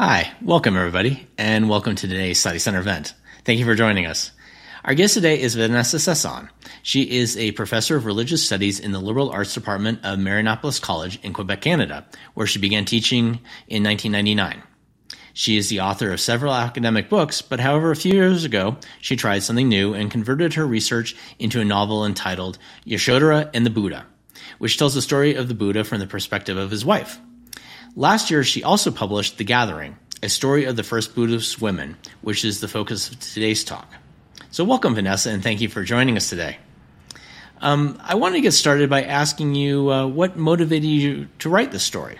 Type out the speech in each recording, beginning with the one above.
Hi, welcome everybody, and welcome to today's Study Center event. Thank you for joining us. Our guest today is Vanessa Sesson. She is a professor of religious studies in the Liberal Arts Department of Marianopolis College in Quebec, Canada, where she began teaching in 1999. She is the author of several academic books, but however, a few years ago, she tried something new and converted her research into a novel entitled Yashodhara and the Buddha, which tells the story of the Buddha from the perspective of his wife. Last year, she also published The Gathering, a story of the first Buddhist women, which is the focus of today's talk. So welcome, Vanessa, and thank you for joining us today. I want to get started by asking you what motivated you to write this story?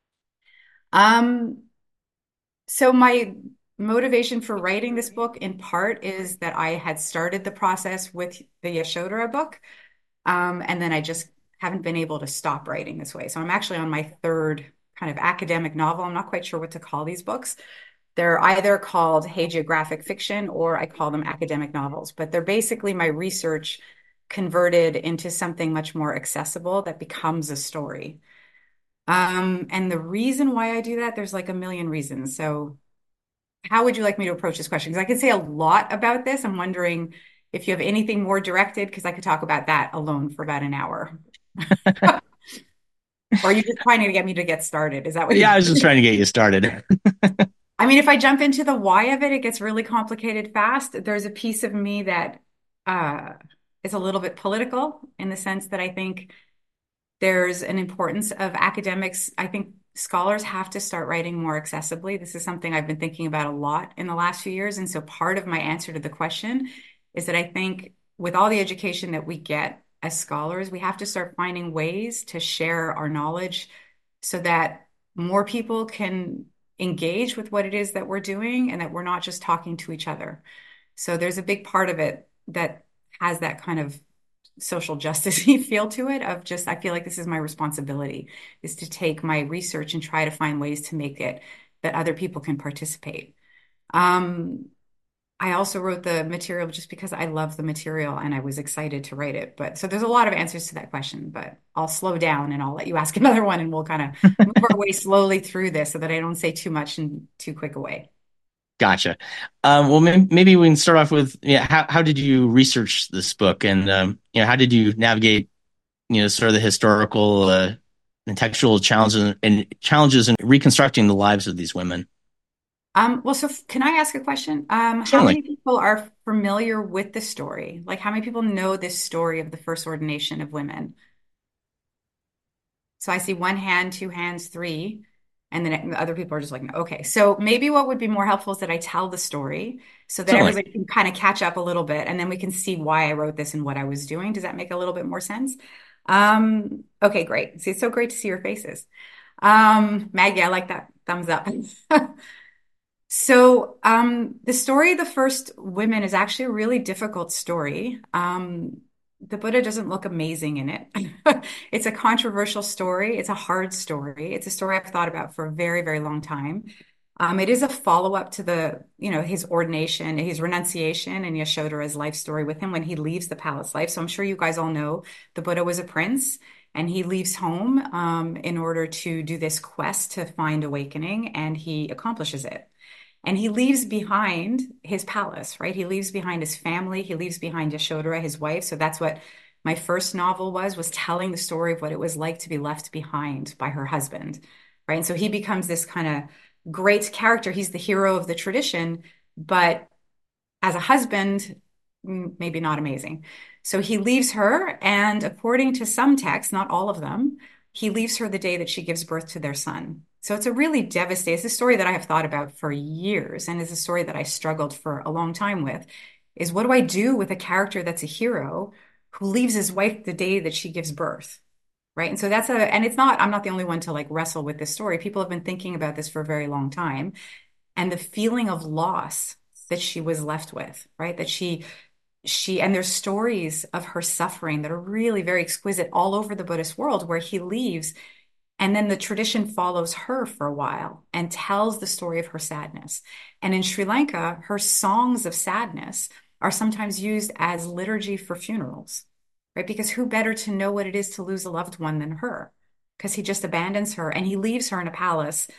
Um, so my motivation for writing this book in part is that I had started the process with the Yashodhara book, and then I just haven't been able to stop writing this way. So I'm actually on my third kind of academic novel. I'm not quite sure what to call these books. They're either called hagiographic fiction or I call them academic novels, but they're basically my research converted into something much more accessible that becomes a story. And the reason why I do that, there's like a million reasons. So how would you like me to approach this question? Because I could say a lot about this. I'm wondering if you have anything more directed, because I could talk about that alone for about an hour. Or are you just trying to get me to get started? Is that what Yeah, you're I was just trying to get you started. I mean, if I jump into the why of it, it gets really complicated fast. There's a piece of me that uh, is a little bit political in the sense that I think there's an importance of academics. I think scholars have to start writing more accessibly. This is something I've been thinking about a lot in the last few years. And so part of my answer to the question is that I think with all the education that we get as scholars, we have to start finding ways to share our knowledge so that more people can engage with what it is that we're doing and that we're not just talking to each other. So there's a big part of it that has that kind of social justice feel to it of just I feel like this is my responsibility is to take my research and try to find ways to make it that other people can participate. Um, I also wrote the material just because I love the material and I was excited to write it. But so there's a lot of answers to that question, but I'll slow down and I'll let you ask another one and we'll kind of move our way slowly through this so that I don't say too much in too quick a way. Gotcha. Well, maybe we can start off with, yeah, how did you research this book, and how did you navigate, sort of the historical and textual challenges in reconstructing the lives of these women? Well, so can I ask a question? How Certainly. many people are familiar with the story? Like, how many people know this story of the first ordination of women? So I see one hand, two hands, three, and then the other people are just like, "No." Okay. So maybe what would be more helpful is that I tell the story so that Certainly. everybody can kind of catch up a little bit, and then we can see why I wrote this and what I was doing. Does that make a little bit more sense? Okay, great. See, it's so great to see your faces. Maggie, I like that thumbs up. So, the story of the first women is actually a really difficult story. The Buddha doesn't look amazing in it. It's a controversial story. It's a hard story. It's a story I've thought about for a very, very long time. It is a follow-up to his ordination, his renunciation, and Yashodhara's life story with him when he leaves the palace life. So I'm sure you guys all know the Buddha was a prince, and he leaves home, in order to do this quest to find awakening, and he accomplishes it. And he leaves behind his palace, right? He leaves behind his family. He leaves behind Yashodhara, his wife. So that's what my first novel was telling the story of what it was like to be left behind by her husband, right? And so he becomes this kind of great character. He's the hero of the tradition, but as a husband, maybe not amazing. So he leaves her, and according to some texts, not all of them, he leaves her the day that she gives birth to their son. So it's a really devastating, it's a story that I have thought about for years, and it's a story that I struggled for a long time with, is what do I do with a character that's a hero who leaves his wife the day that she gives birth? Right. And so and it's not, I'm not the only one to like wrestle with this story. People have been thinking about this for a very long time. And the feeling of loss that she was left with, right? And there's stories of her suffering that are really very exquisite all over the Buddhist world where he leaves and then the tradition follows her for a while and tells the story of her sadness. And in Sri Lanka, her songs of sadness are sometimes used as liturgy for funerals, right? Because who better to know what it is to lose a loved one than her? Because he just abandons her and he leaves her in a palace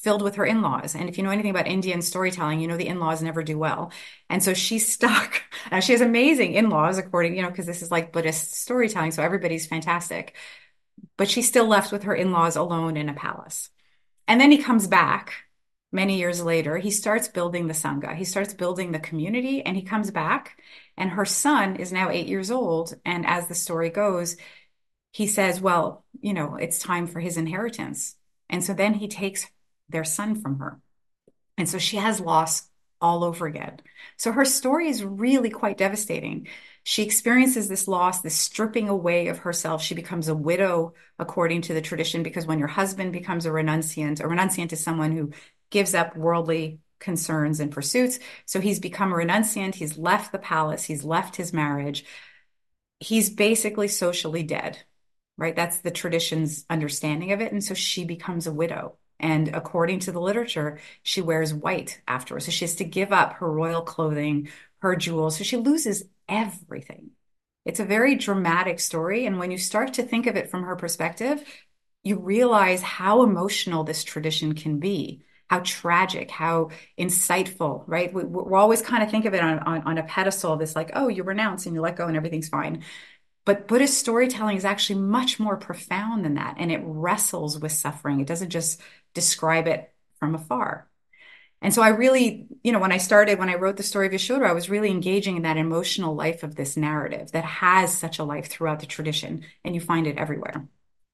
filled with her in-laws. And if you know anything about Indian storytelling, you know the in-laws never do well. And so she's stuck. Now she has amazing in-laws, according, because this is like Buddhist storytelling, so everybody's fantastic. But she's still left with her in-laws alone in a palace. And then he comes back many years later. He starts building the Sangha. He starts building the community, and he comes back. And her son is now 8 years old. And as the story goes, he says, well, it's time for his inheritance. And so then he takes their son from her. And so she has loss all over again. So her story is really quite devastating. She experiences this loss, this stripping away of herself. She becomes a widow, according to the tradition, because when your husband becomes a renunciant is someone who gives up worldly concerns and pursuits. So he's become a renunciant. He's left the palace. He's left his marriage. He's basically socially dead, right? That's the tradition's understanding of it. And so she becomes a widow. And according to the literature, she wears white afterwards. So she has to give up her royal clothing, her jewels. So she loses everything. It's a very dramatic story. And when you start to think of it from her perspective, you realize how emotional this tradition can be, how tragic, how insightful, right? We're always kind of think of it on a pedestal, this like, oh, you renounce and you let go and everything's fine. But Buddhist storytelling is actually much more profound than that. And it wrestles with suffering. It doesn't just describe it from afar. And so I really, when I wrote the story of Yashoda, I was really engaging in that emotional life of this narrative that has such a life throughout the tradition, and you find it everywhere.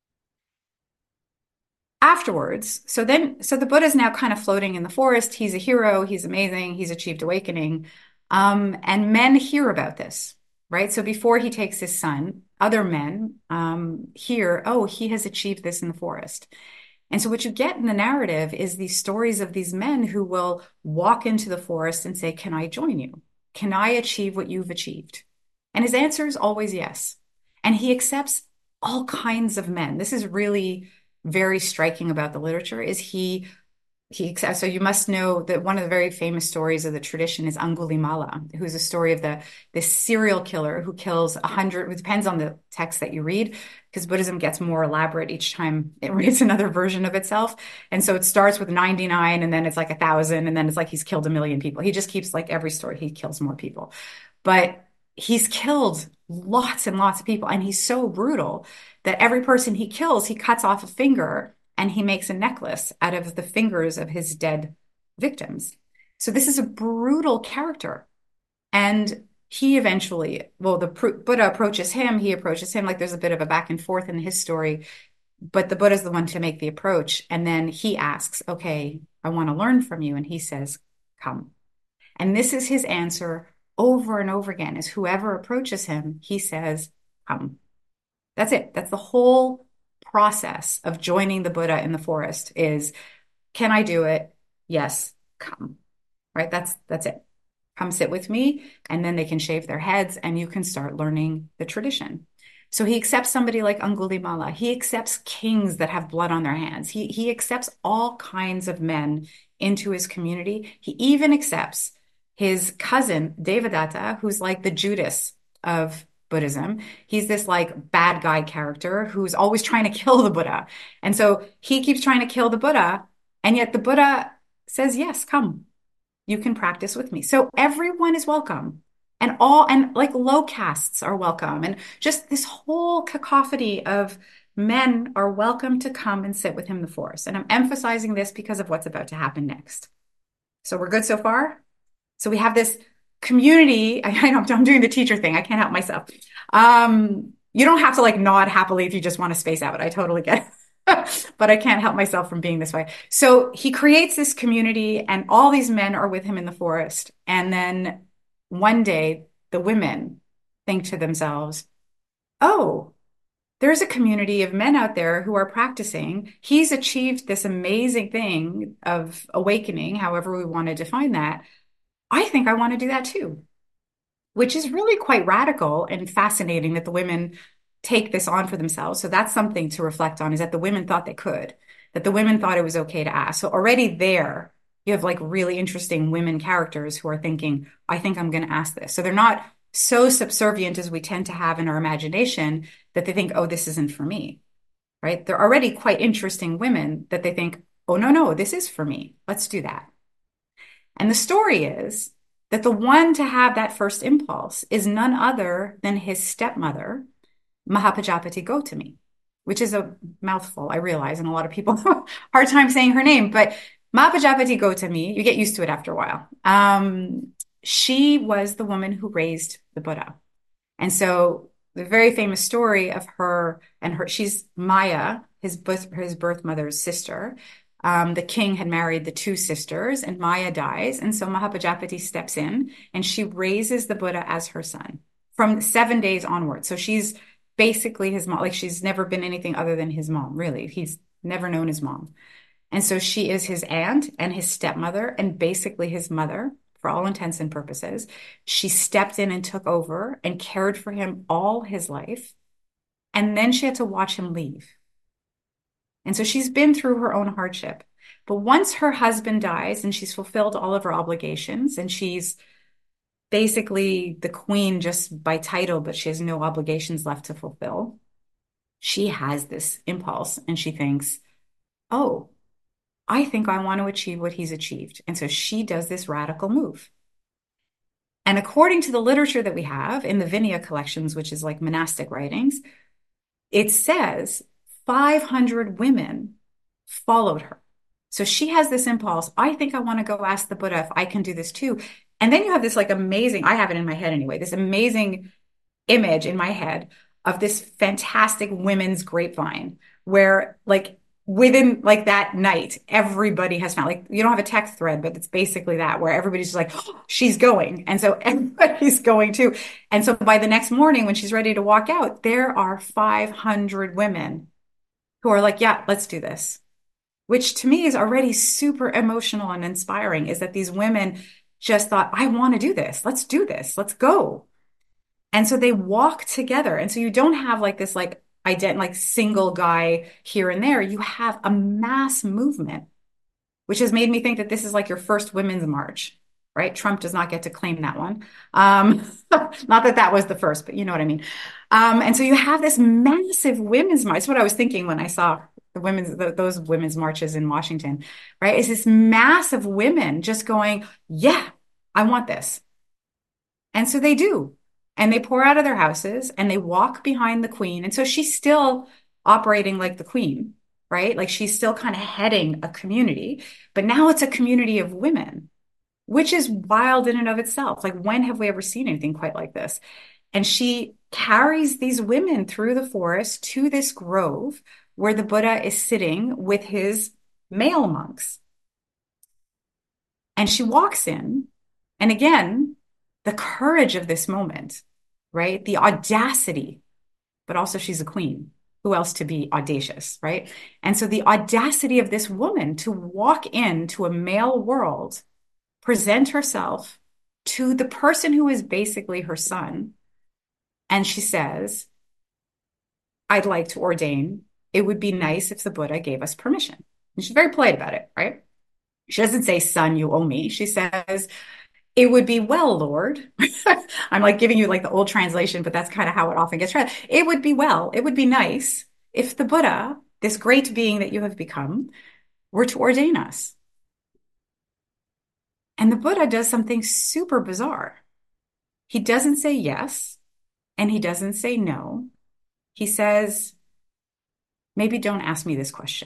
Afterwards, so the Buddha is now kind of floating in the forest. He's a hero. He's amazing. He's achieved awakening. And men hear about this, right? So before he takes his son, other men hear, oh, he has achieved this in the forest. And so what you get in the narrative is these stories of these men who will walk into the forest and say, can I join you? Can I achieve what you've achieved? And his answer is always yes. And he accepts all kinds of men. This is really very striking about the literature is he accepts. So you must know that one of the very famous stories of the tradition is Angulimala, who's a story of this serial killer who kills 100. It depends on the text that you read, because Buddhism gets more elaborate each time it reads another version of itself. And so it starts with 99, and then it's like 1,000, and then it's like he's killed 1,000,000 people. He just keeps like every story, he kills more people. But he's killed lots and lots of people, and he's so brutal that every person he kills, he cuts off a finger and he makes a necklace out of the fingers of his dead victims. So this is a brutal character. And he eventually, well, the Buddha approaches him, he approaches him, like there's a bit of a back and forth in his story, but the Buddha's the one to make the approach. And then he asks, okay, I want to learn from you. And he says, come. And this is his answer over and over again, is whoever approaches him, he says, come. That's it. That's the whole process of joining the Buddha in the forest is, can I do it? Yes, come. Right? That's it. Come sit with me, and then they can shave their heads and you can start learning the tradition. So he accepts somebody like Angulimala. He accepts kings that have blood on their hands. He accepts all kinds of men into his community. He even accepts his cousin, Devadatta, who's like the Judas of Buddhism. He's this like bad guy character who's always trying to kill the Buddha. And so he keeps trying to kill the Buddha. And yet the Buddha says, yes, come, you can practice with me. So everyone is welcome, and like low castes are welcome. And just this whole cacophony of men are welcome to come and sit with him in the forest. And I'm emphasizing this because of what's about to happen next. So we're good so far? So we have this community. I know I'm doing the teacher thing. I can't help myself. You don't have to like nod happily if you just want to space out. I totally get it. But I can't help myself from being this way. So he creates this community, and all these men are with him in the forest. And then one day, the women think to themselves, oh, there's a community of men out there who are practicing. He's achieved this amazing thing of awakening, however we want to define that. I think I want to do that too, which is really quite radical and fascinating that the women take this on for themselves. So that's something to reflect on, is that the women thought they could, that the women thought it was okay to ask. So already there, you have like really interesting women characters who are thinking, I think I'm going to ask this. So they're not so subservient as we tend to have in our imagination that they think, oh, this isn't for me, right? They're already quite interesting women that they think, oh, no, no, this is for me. Let's do that. And the story is that the one to have that first impulse is none other than his stepmother, Mahapajapati Gautami, which is a mouthful, I realize, and a lot of people have a hard time saying her name, but Mahapajapati Gautami, you get used to it after a while. She was the woman who raised the Buddha. And so the very famous story of her and her, she's Maya, his birth mother's sister. The king had married the two sisters, and Maya dies. And so Mahapajapati steps in and she raises the Buddha as her son from 7 days onward. So she's basically his mom. Like she's never been anything other than his mom, really. He's never known his mom. And so she is his aunt and his stepmother and basically his mother for all intents and purposes. She stepped in and took over and cared for him all his life. And then she had to watch him leave. And so she's been through her own hardship. But once her husband dies and she's fulfilled all of her obligations and she's basically the queen just by title, but she has no obligations left to fulfill, she has this impulse and she thinks, oh, I think I want to achieve what he's achieved. And so she does this radical move. And according to the literature that we have in the Vinaya collections, which is like monastic writings, it says 500 women followed her. So she has this impulse. I think I want to go ask the Buddha if I can do this too. And then you have this like amazing, I have it in my head anyway, this amazing image in my head of this fantastic women's grapevine where like within like that night, everybody has found like you don't have a text thread, but it's basically that where everybody's just like, oh, she's going. And so everybody's going too. And so by the next morning, when she's ready to walk out, there are 500 women who are like, yeah, let's do this. Which to me is already super emotional and inspiring is that these women just thought, I want to do this. Let's do this. Let's go. And so they walk together. And so you don't have like this like single guy here and there. You have a mass movement, which has made me think that this is like your first women's march, right? Trump does not get to claim that one. Not that that was the first, but you know what I mean. And so you have this massive women's march. That's what I was thinking when I saw those women's marches in Washington, right? Is this massive women just going, yeah, I want this. And so they do. And they pour out of their houses and they walk behind the queen. And so she's still operating like the queen, right? Like she's still kind of heading a community, but now it's a community of women, which is wild in and of itself. Like, when have we ever seen anything quite like this? And she carries these women through the forest to this grove where the Buddha is sitting with his male monks. And she walks in, and again, the courage of this moment, right? The audacity, but also she's a queen. Who else to be audacious, right? And so the audacity of this woman to walk into a male world, present herself to the person who is basically her son. And she says, I'd like to ordain. It would be nice if the Buddha gave us permission. And she's very polite about it, right? She doesn't say, son, you owe me. She says, it would be well, Lord. I'm like giving you like the old translation, but that's kind of how it often gets read. It would be well, it would be nice if the Buddha, this great being that you have become, were to ordain us. And the Buddha does something super bizarre. He doesn't say yes, and he doesn't say no. He says, maybe don't ask me this question.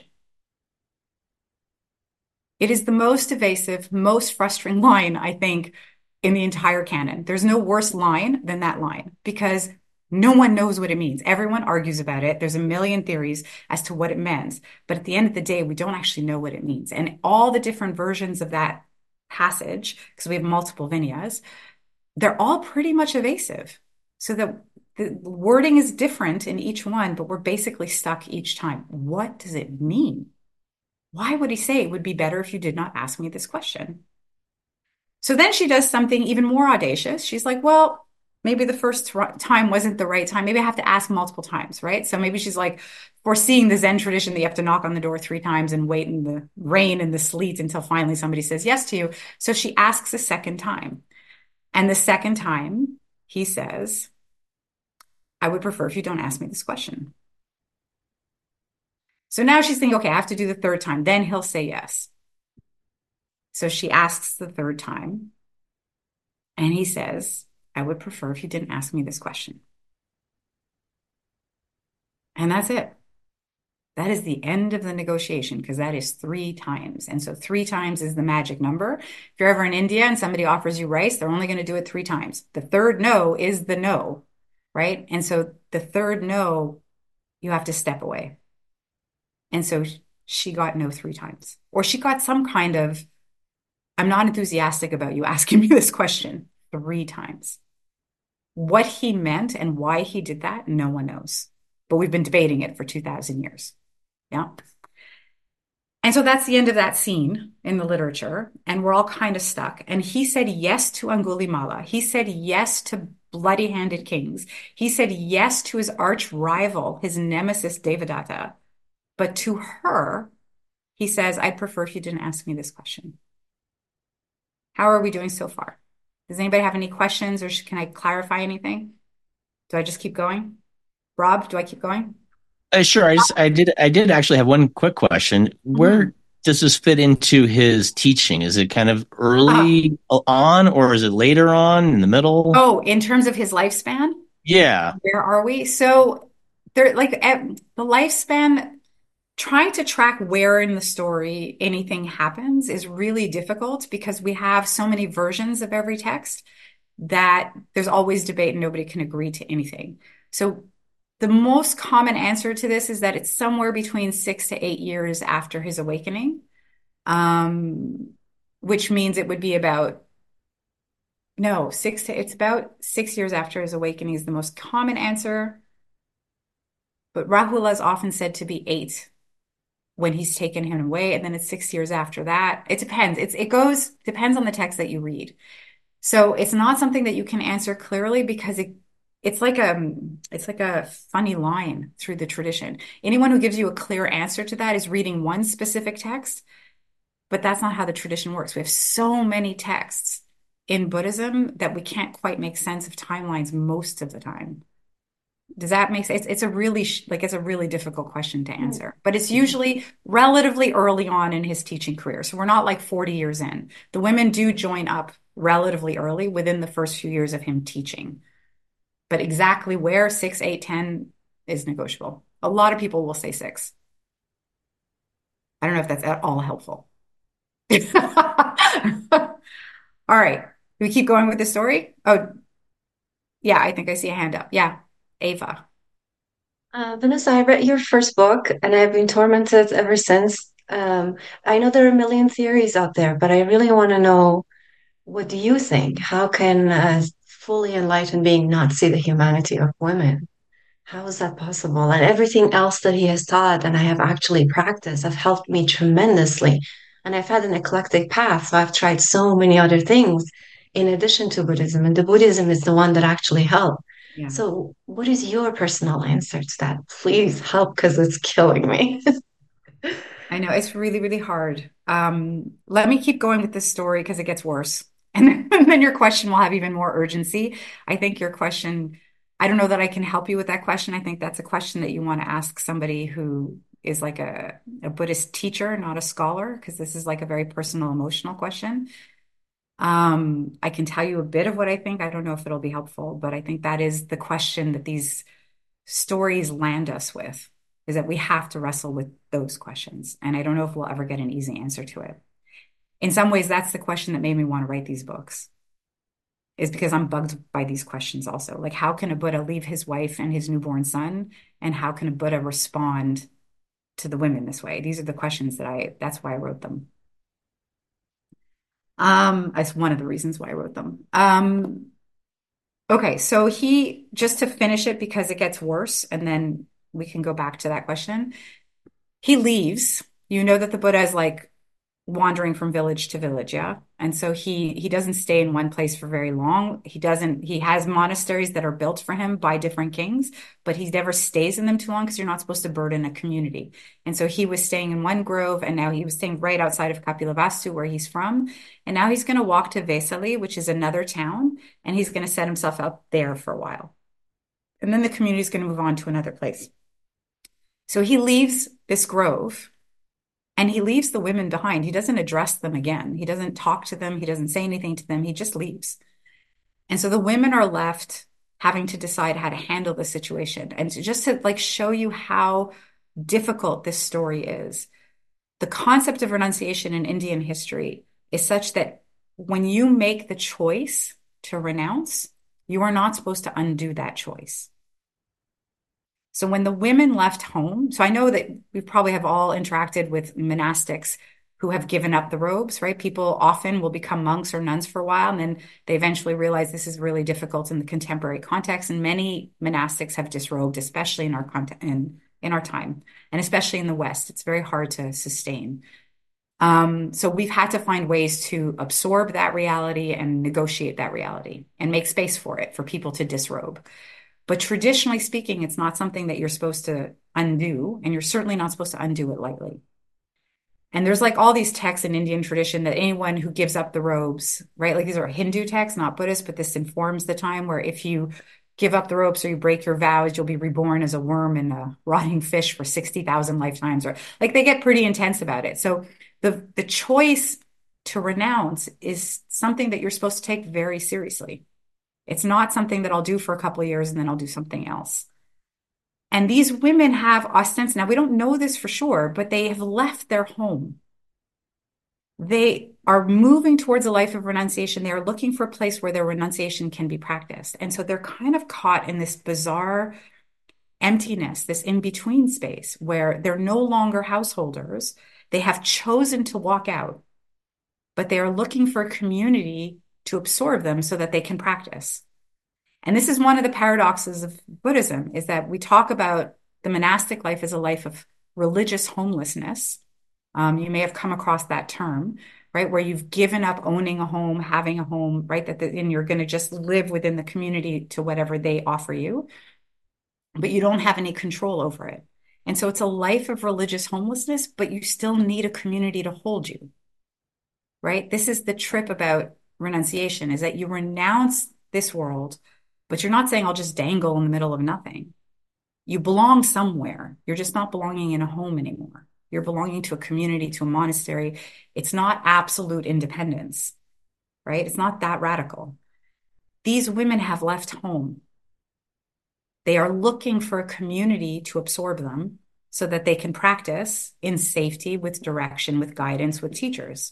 It is the most evasive, most frustrating line, I think, in the entire canon. There's no worse line than that line because no one knows what it means. Everyone argues about it. There's a million theories as to what it means. But at the end of the day, we don't actually know what it means. And all the different versions of that passage, because we have multiple Vinayas, they're all pretty much evasive. So the wording is different in each one, but we're basically stuck each time. What does it mean? Why would he say it would be better if you did not ask me this question? So then she does something even more audacious. She's like, well, maybe the first time wasn't the right time. Maybe I have to ask multiple times, right? So maybe she's like, foreseeing the Zen tradition that you have to knock on the door 3 times and wait in the rain and the sleet until finally somebody says yes to you. So she asks a second time. And the second time, he says, I would prefer if you don't ask me this question. So now she's thinking, okay, I have to do the third time. Then he'll say yes. So she asks the third time, and he says, I would prefer if you didn't ask me this question. And that's it. That is the end of the negotiation because that is three times. And so three times is the magic number. If you're ever in India and somebody offers you rice, they're only going to do it three times. The third no is the no, right? And so the third no, you have to step away. And so she got no three times, or she got some kind of, I'm not enthusiastic about you asking me this question three times. What he meant and why he did that, no one knows. But we've been debating it for 2,000 years. Yeah. And so that's the end of that scene in the literature. And we're all kind of stuck. And he said yes to Angulimala. He said yes to bloody handed kings. He said yes to his arch rival, his nemesis, Devadatta. But to her, he says, I'd prefer if you didn't ask me this question. How are we doing so far? Does anybody have any questions or can I clarify anything? Do I just keep going? Rob, do I keep going? Sure. I did actually have one quick question. Mhm. Where does this fit into his teaching? Is it kind of Uh, early on, or is it later on in the middle? oh, in terms of his lifespan, Yeah. where are we? So there, like at the lifespan, trying to track where in the story anything happens is really difficult because we have so many versions of every text that there's always debate and nobody can agree to anything. So the most common answer to this is that it's somewhere between 6 to 8 years after his awakening, um, which means it would be about no, it's about 6 years after his awakening is the most common answer. But Rahula is often said to be eight when he's taken him away, and then it's 6 years after that. It depends. Depends on the text that you read. So it's not something that you can answer clearly because it's like a funny line through the tradition. Anyone who gives you a clear answer to that is reading one specific text, but that's not how the tradition works. We have so many texts in Buddhism that we can't quite make sense of timelines most of the time. Does that make sense? It's a really it's a really difficult question to answer, but it's usually relatively early on in his teaching career. So we're not like 40 years in. The women do join up relatively early within the first few years of him teaching. But exactly where 6, 8, 10 is negotiable. A lot of people will say six. I don't know if that's at all helpful. All right. We keep going with the story? Oh, yeah, I think I see a hand up. Yeah, Ava. Vanessa, I read your first book and I've been tormented ever since. I know there are a million theories out there, but I really want to know, what do you think? How can a fully enlightened being not see the humanity of women? How is that possible? And everything else that he has taught and I have actually practiced have helped me tremendously. And I've had an eclectic path, so I've tried so many other things in addition to Buddhism, and the Buddhism is the one that actually helped. Yeah. So, what is your personal answer to that? Please help because it's killing me. I know it's really, really hard. Let me keep going with this story because it gets worse. And then your question will have even more urgency. I think your question, I don't know that I can help you with that question. I think that's a question that you want to ask somebody who is like a Buddhist teacher, not a scholar, because this is like a very personal, emotional question. I can tell you a bit of what I think. I don't know if it'll be helpful, but I think that is the question that these stories land us with, is that we have to wrestle with those questions. And I don't know if we'll ever get an easy answer to it. In some ways, that's the question that made me want to write these books, is because I'm bugged by these questions also. Like, how can a Buddha leave his wife and his newborn son? And how can a Buddha respond to the women this way? These are the questions that's why I wrote them. That's one of the reasons why I wrote them. Okay, so just to finish it because it gets worse, and then we can go back to that question. He leaves. You know that the Buddha is like wandering from village to village, yeah? And so he doesn't stay in one place for very long. He has monasteries that are built for him by different kings, but he never stays in them too long because you're not supposed to burden a community. And so he was staying in one grove, and now he was staying right outside of Kapilavastu, where he's from. And now he's going to walk to Vesali, which is another town, and he's going to set himself up there for a while. And then the community is going to move on to another place. So he leaves this grove and he leaves the women behind. He doesn't address them again. He doesn't talk to them. He doesn't say anything to them. He just leaves. And so the women are left having to decide how to handle the situation. And to like show you how difficult this story is. The concept of renunciation in Indian history is such that when you make the choice to renounce, you are not supposed to undo that choice. So when the women left home, so I know that we probably have all interacted with monastics who have given up the robes, right? People often will become monks or nuns for a while, and then they eventually realize this is really difficult in the contemporary context. And many monastics have disrobed, especially in our in our time, and especially in the West. It's very hard to sustain. So we've had to find ways to absorb that reality and negotiate that reality and make space for it for people to disrobe. But traditionally speaking, it's not something that you're supposed to undo, and you're certainly not supposed to undo it lightly. And there's like all these texts in Indian tradition that anyone who gives up the robes, right? Like these are Hindu texts, not Buddhist, but this informs the time where if you give up the robes or you break your vows, you'll be reborn as a worm in a rotting fish for 60,000 lifetimes. Or like they get pretty intense about it. So the choice to renounce is something that you're supposed to take very seriously. It's not something that I'll do for a couple of years and then I'll do something else. And these women have ostensibly, now we don't know this for sure, but they have left their home. They are moving towards a life of renunciation. They are looking for a place where their renunciation can be practiced. And so they're kind of caught in this bizarre emptiness, this in-between space where they're no longer householders. They have chosen to walk out, but they are looking for a community to absorb them so that they can practice. And this is one of the paradoxes of Buddhism, is that we talk about the monastic life as a life of religious homelessness. You may have come across that term, right? Where you've given up owning a home, having a home, right? And you're going to just live within the community to whatever they offer you, but you don't have any control over it. And so it's a life of religious homelessness, but you still need a community to hold you, right? This is the trip about renunciation, is that you renounce this world, but you're not saying I'll just dangle in the middle of nothing. You belong somewhere. You're just not belonging in a home anymore. You're belonging to a community, to a monastery. It's not absolute independence, right? It's not that radical. These women have left home. They are looking for a community to absorb them so that they can practice in safety, with direction, with guidance, with teachers.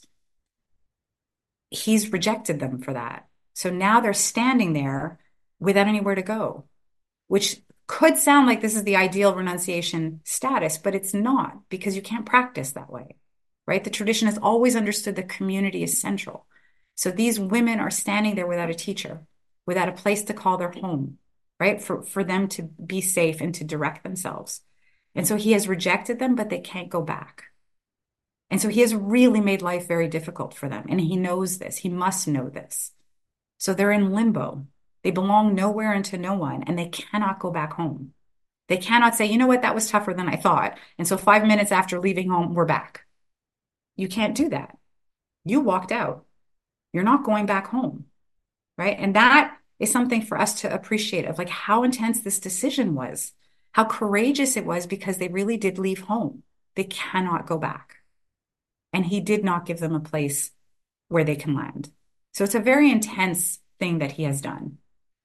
He's rejected them for that. So now they're standing there without anywhere to go, which could sound like this is the ideal renunciation status, but it's not, because you can't practice that way, right? The tradition has always understood that community is central. So these women are standing there without a teacher, without a place to call their home, right? For them to be safe and to direct themselves. And so he has rejected them, but they can't go back. And so he has really made life very difficult for them. And he knows this. He must know this. So they're in limbo. They belong nowhere and to no one, and they cannot go back home. They cannot say, you know what, that was tougher than I thought. And so 5 minutes after leaving home, we're back. You can't do that. You walked out. You're not going back home, right? And that is something for us to appreciate, of like how intense this decision was, how courageous it was, because they really did leave home. They cannot go back. And he did not give them a place where they can land. So it's a very intense thing that he has done.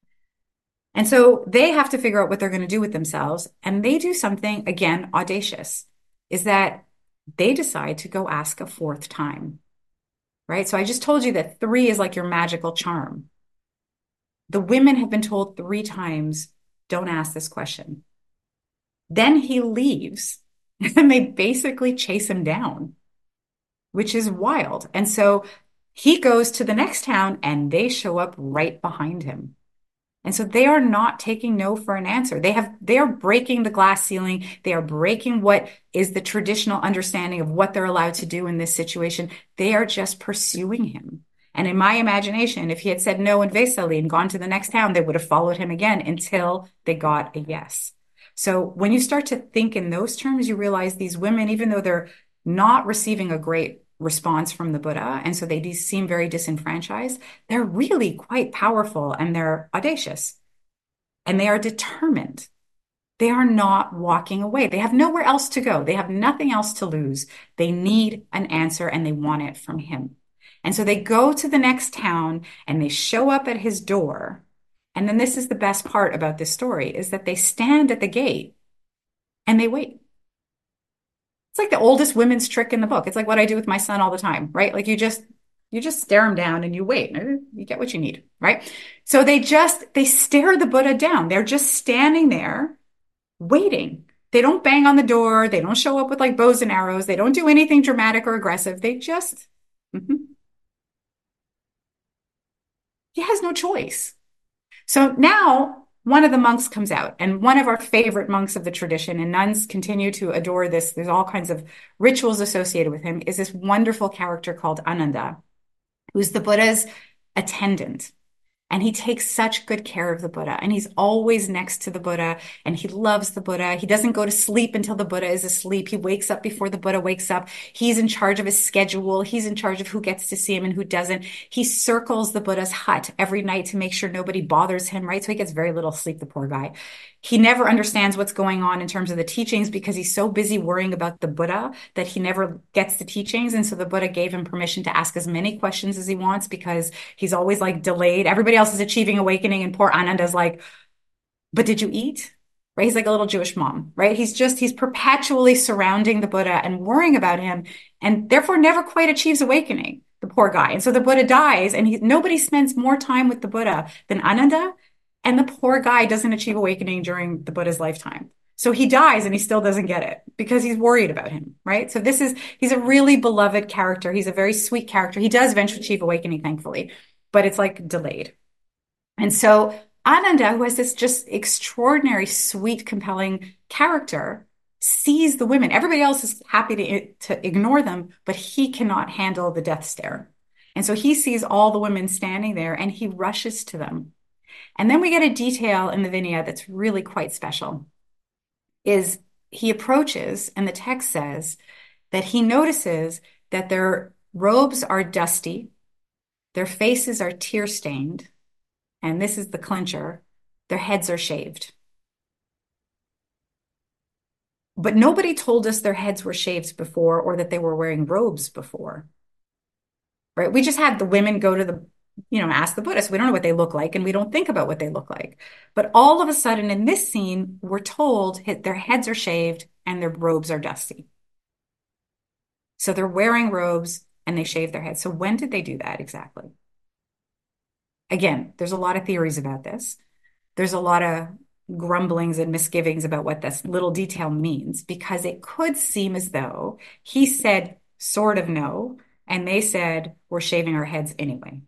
And so they have to figure out what they're going to do with themselves. And they do something, again, audacious, is that they decide to go ask a fourth time, right? So I just told you that 3 is like your magical charm. The women have been told 3 times, don't ask this question. Then he leaves and they basically chase him down, which is wild. And so he goes to the next town and they show up right behind him. And so they are not taking no for an answer. They are breaking the glass ceiling. They are breaking what is the traditional understanding of what they're allowed to do in this situation. They are just pursuing him. And in my imagination, if he had said no in Vesali and gone to the next town, they would have followed him again until they got a yes. So when you start to think in those terms, you realize these women, even though they're not receiving a great response from the Buddha, and so they do seem very disenfranchised, they're really quite powerful, and they're audacious, and they are determined. They are not walking away. They have nowhere else to go. They have nothing else to lose. They need an answer and they want it from him. And so they go to the next town and they show up at his door. And then this is the best part about this story is that they stand at the gate and they wait. It's like the oldest women's trick in the book. It's like what I do with my son all the time, right? Like you just stare him down and you wait. You get what you need, right? So they stare the Buddha down. They're just standing there waiting. They don't bang on the door. They don't show up with like bows and arrows. They don't do anything dramatic or aggressive. Mhm. He has no choice. So now one of the monks comes out, and one of our favorite monks of the tradition, and nuns continue to adore this. There's all kinds of rituals associated with him, is this wonderful character called Ananda, who's the Buddha's attendant. And he takes such good care of the Buddha. And he's always next to the Buddha. And he loves the Buddha. He doesn't go to sleep until the Buddha is asleep. He wakes up before the Buddha wakes up. He's in charge of his schedule. He's in charge of who gets to see him and who doesn't. He circles the Buddha's hut every night to make sure nobody bothers him, right? So he gets very little sleep, the poor guy. He never understands what's going on in terms of the teachings because he's so busy worrying about the Buddha that he never gets the teachings. And so the Buddha gave him permission to ask as many questions as he wants because he's always like delayed. Everybody else is achieving awakening and poor Ananda's like, but did you eat? Right? He's like a little Jewish mom, right? He's perpetually surrounding the Buddha and worrying about him and therefore never quite achieves awakening, the poor guy. And so the Buddha dies and nobody spends more time with the Buddha than Ananda. And the poor guy doesn't achieve awakening during the Buddha's lifetime. So he dies and he still doesn't get it because he's worried about him, right? So he's a really beloved character. He's a very sweet character. He does eventually achieve awakening, thankfully, but it's like delayed. And so Ananda, who has this just extraordinary, sweet, compelling character, sees the women. Everybody else is happy to ignore them, but he cannot handle the death stare. And so he sees all the women standing there and he rushes to them. And then we get a detail in the Vinaya that's really quite special, is he approaches and the text says that he notices that their robes are dusty, their faces are tear-stained, and this is the clincher, their heads are shaved. But nobody told us their heads were shaved before or that they were wearing robes before, right? We just had the women go to ask the Buddhist. We don't know what they look like and we don't think about what they look like. But all of a sudden in this scene, we're told their heads are shaved and their robes are dusty. So they're wearing robes and they shave their heads. So when did they do that exactly? Again, there's a lot of theories about this. There's a lot of grumblings and misgivings about what this little detail means because it could seem as though he said sort of no, and they said we're shaving our heads anyway.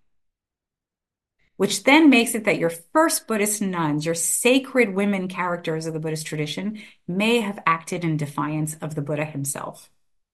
Which then makes it that your first Buddhist nuns, your sacred women characters of the Buddhist tradition, may have acted in defiance of the Buddha himself.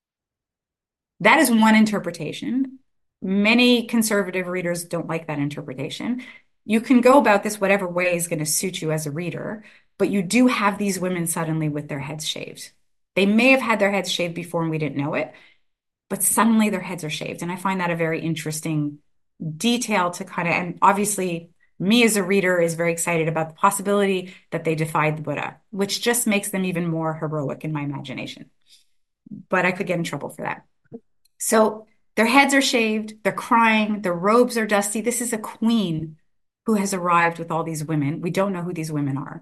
That is one interpretation. Many conservative readers don't like that interpretation. You can go about this whatever way is going to suit you as a reader, but you do have these women suddenly with their heads shaved. They may have had their heads shaved before and we didn't know it, but suddenly their heads are shaved. And I find that a very interesting detail to and obviously me as a reader is very excited about the possibility that they defied the Buddha, which just makes them even more heroic in my imagination. But I could get in trouble for that. So their heads are shaved, they're crying, their robes are dusty. This is a queen who has arrived with all these women. We don't know who these women are.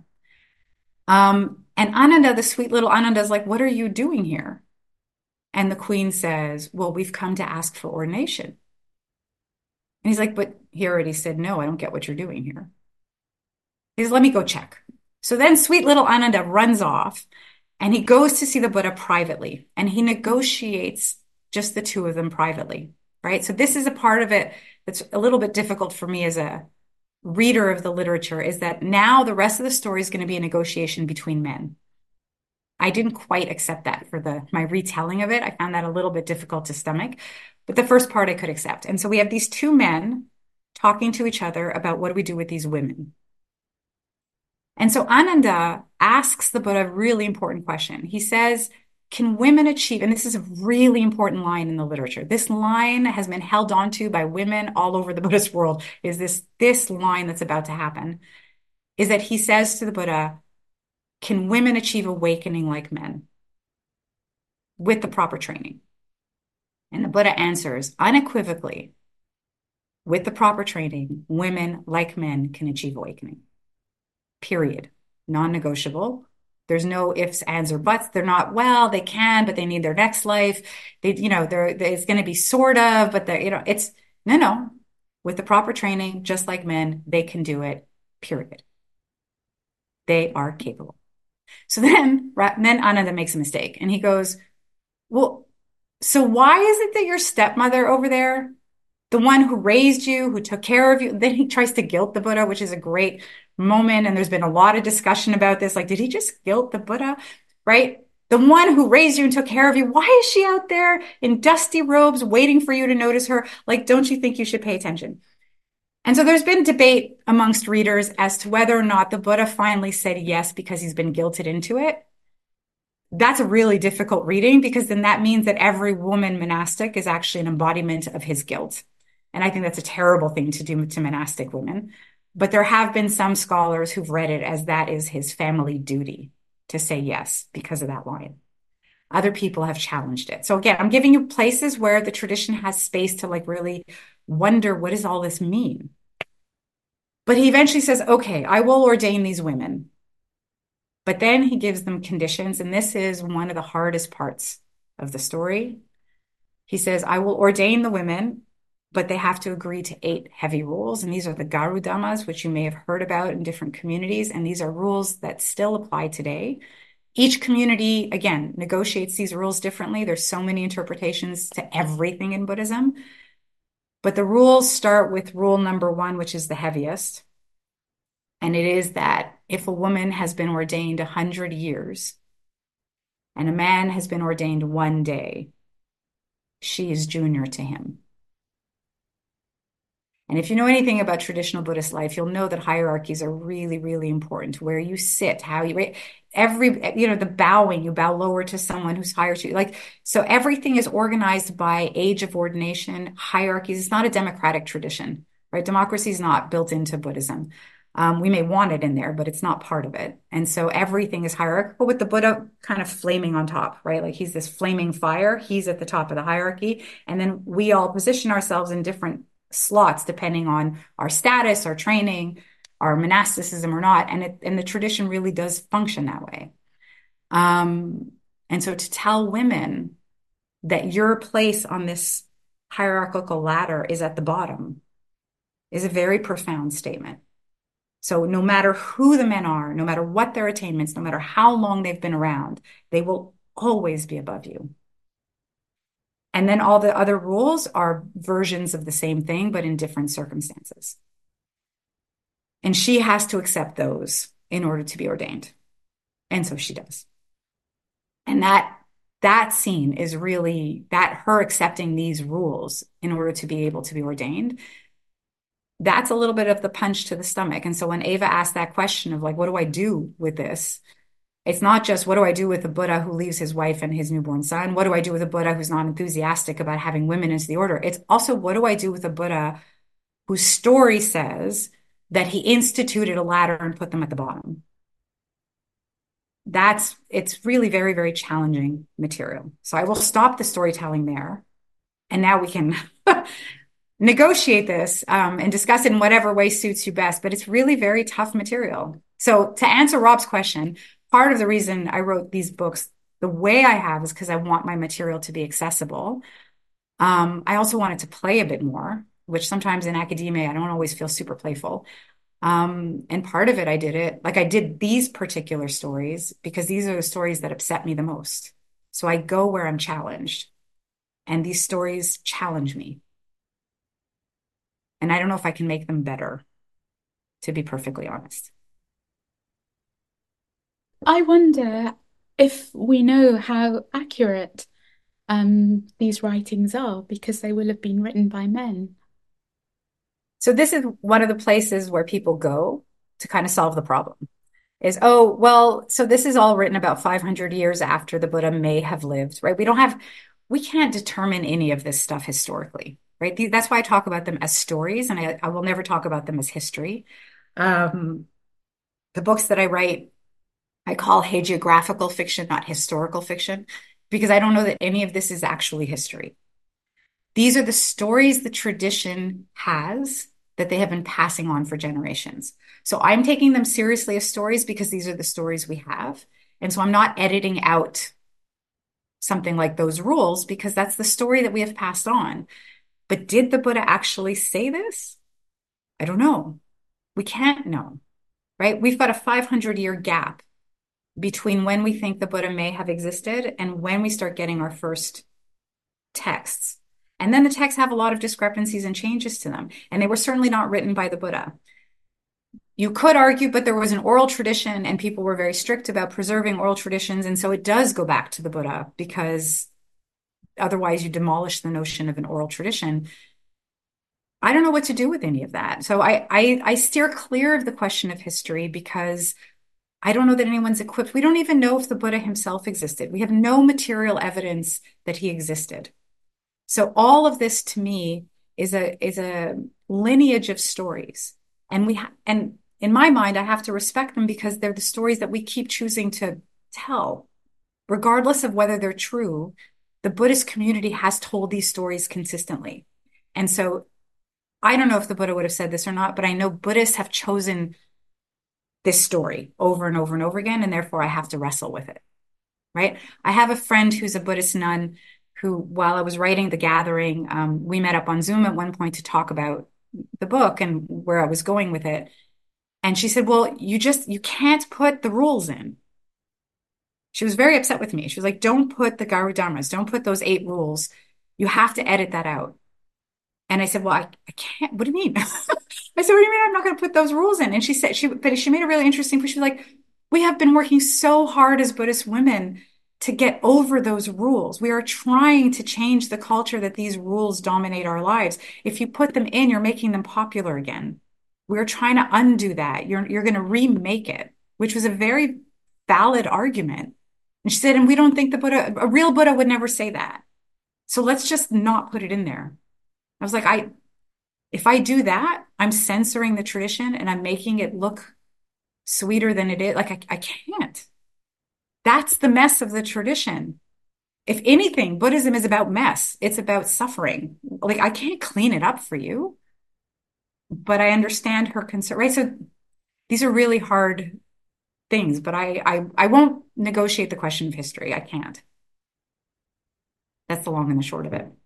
And Ananda, the sweet little Ananda, is like, what are you doing here? And the queen says, well, we've come to ask for ordination. And he's like, but he already said, no, I don't get what you're doing here. He says, let me go check. So then sweet little Ananda runs off and he goes to see the Buddha privately and he negotiates just the two of them privately, right? So this is a part of it that's a little bit difficult for me as a reader of the literature, is that now the rest of the story is going to be a negotiation between men. I didn't quite accept that for my retelling of it. I found that a little bit difficult to stomach, but the first part I could accept. And so we have these two men talking to each other about what do we do with these women. And so Ananda asks the Buddha a really important question. He says, can women achieve, and this is a really important line in the literature. This line has been held onto by women all over the Buddhist world, is this line that's about to happen, is that he says to the Buddha, Can women achieve awakening like men with the proper training? And the Buddha answers unequivocally, with the proper training, women like men can achieve awakening. Period. Non-negotiable. There's no ifs, ands, or buts. They're not, well, they can, but they need their next life. It's going to be sort of, but it's no. With the proper training, just like men, they can do it. Period. They are capable. So then Ananda makes a mistake and he goes, well, so why is it that your stepmother over there, the one who raised you, who took care of you, then he tries to guilt the Buddha, which is a great moment. And there's been a lot of discussion about this. Like, did he just guilt the Buddha? Right? The one who raised you and took care of you, why is she out there in dusty robes waiting for you to notice her? Like, don't you think you should pay attention? And so there's been debate amongst readers as to whether or not the Buddha finally said yes because he's been guilted into it. That's a really difficult reading because then that means that every woman monastic is actually an embodiment of his guilt. And I think that's a terrible thing to do to monastic women. But there have been some scholars who've read it as that is his family duty to say yes because of that line. Other people have challenged it. So again, I'm giving you places where the tradition has space to like really wonder, what does all this mean? But he eventually says, okay, I will ordain these women. But then he gives them conditions, and this is one of the hardest parts of the story. He says, I will ordain the women, but they have to agree to 8 heavy rules. And these are the Garudhammas, which you may have heard about in different communities. And these are rules that still apply today. Each community, again, negotiates these rules differently. There's so many interpretations to everything in Buddhism. But the rules start with rule number 1, which is the heaviest. And it is that if a woman has been ordained 100 years and a man has been ordained 1 day, she is junior to him. And if you know anything about traditional Buddhist life, you'll know that hierarchies are really, really important. Where you sit, how you, the bowing, you bow lower to someone who's higher to you. Like, so everything is organized by age of ordination, hierarchies. It's not a democratic tradition, right? Democracy is not built into Buddhism. We may want it in there, but it's not part of it. And so everything is hierarchical with the Buddha kind of flaming on top, right? Like he's this flaming fire. He's at the top of the hierarchy. And then we all position ourselves in different slots depending on our status, our training, our monasticism or not. And the tradition really does function that way. And so to tell women that your place on this hierarchical ladder is at the bottom is a very profound statement. So no matter who the men are, no matter what their attainments, no matter how long they've been around, they will always be above you. And then all the other rules are versions of the same thing, but in different circumstances. And she has to accept those in order to be ordained. And so she does. And that scene is really that her accepting these rules in order to be able to be ordained. That's a little bit of the punch to the stomach. And so when Ava asked that question of like, what do I do with this? It's not just what do I do with a Buddha who leaves his wife and his newborn son? What do I do with a Buddha who's not enthusiastic about having women into the order? It's also what do I do with a Buddha whose story says that he instituted a ladder and put them at the bottom? It's really very, very challenging material. So I will stop the storytelling there. And now we can negotiate this and discuss it in whatever way suits you best. But it's really very tough material. So to answer Rob's question, part of the reason I wrote these books the way I have is because I want my material to be accessible. I also want it to play a bit more, which sometimes in academia, I don't always feel super playful. And part of it, I did these particular stories because these are the stories that upset me the most. So I go where I'm challenged, and these stories challenge me. And I don't know if I can make them better, to be perfectly honest. I wonder if we know how accurate these writings are because they will have been written by men. So this is one of the places where people go to kind of solve the problem is, oh, well, so this is all written about 500 years after the Buddha may have lived, right? We can't determine any of this stuff historically, right? That's why I talk about them as stories, and I will never talk about them as history. The books that I write, I call hagiographical fiction, not historical fiction, because I don't know that any of this is actually history. These are the stories the tradition has that they have been passing on for generations. So I'm taking them seriously as stories because these are the stories we have. And so I'm not editing out something like those rules because that's the story that we have passed on. But did the Buddha actually say this? I don't know. We can't know, right? We've got a 500-year gap between when we think the Buddha may have existed and when we start getting our first texts. And then the texts have a lot of discrepancies and changes to them. And they were certainly not written by the Buddha. You could argue, but there was an oral tradition and people were very strict about preserving oral traditions. And so it does go back to the Buddha because otherwise you demolish the notion of an oral tradition. I don't know what to do with any of that. So I steer clear of the question of history because I don't know that anyone's equipped. We don't even know if the Buddha himself existed. We have no material evidence that he existed. So all of this to me is a lineage of stories. And in my mind, I have to respect them because they're the stories that we keep choosing to tell. Regardless of whether they're true, the Buddhist community has told these stories consistently. And so I don't know if the Buddha would have said this or not, but I know Buddhists have chosen this story over and over and over again, and therefore I have to wrestle with it, right? I have a friend who's a Buddhist nun who, while I was writing The Gathering, we met up on Zoom at one point to talk about the book and where I was going with it. And she said, well, you can't put the rules in. She was very upset with me. She was like, don't put the Garu Dharmas, don't put those 8 rules. You have to edit that out. And I said, well, I can't. What do you mean? I said, what do you mean I'm not going to put those rules in? And she said, but she made a really interesting point. She was like, we have been working so hard as Buddhist women to get over those rules. We are trying to change the culture that these rules dominate our lives. If you put them in, you're making them popular again. We're trying to undo that. You're going to remake it, which was a very valid argument. And she said, and we don't think a real Buddha would never say that. So let's just not put it in there. I was like, if I do that, I'm censoring the tradition and I'm making it look sweeter than it is. Like I can't. That's the mess of the tradition. If anything, Buddhism is about mess. It's about suffering. Like I can't clean it up for you, but I understand her concern, right? So these are really hard things, but I won't negotiate the question of history. I can't. That's the long and the short of it.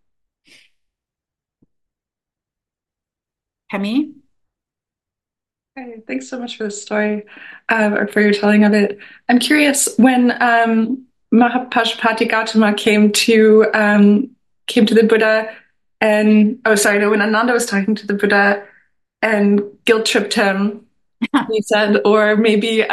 Hemi? Hi, thanks so much for the story, or for your telling of it. I'm curious when Mahapajapati Gautama came to the Buddha, and oh, sorry, no, when Ananda was talking to the Buddha and guilt tripped him, he said, or maybe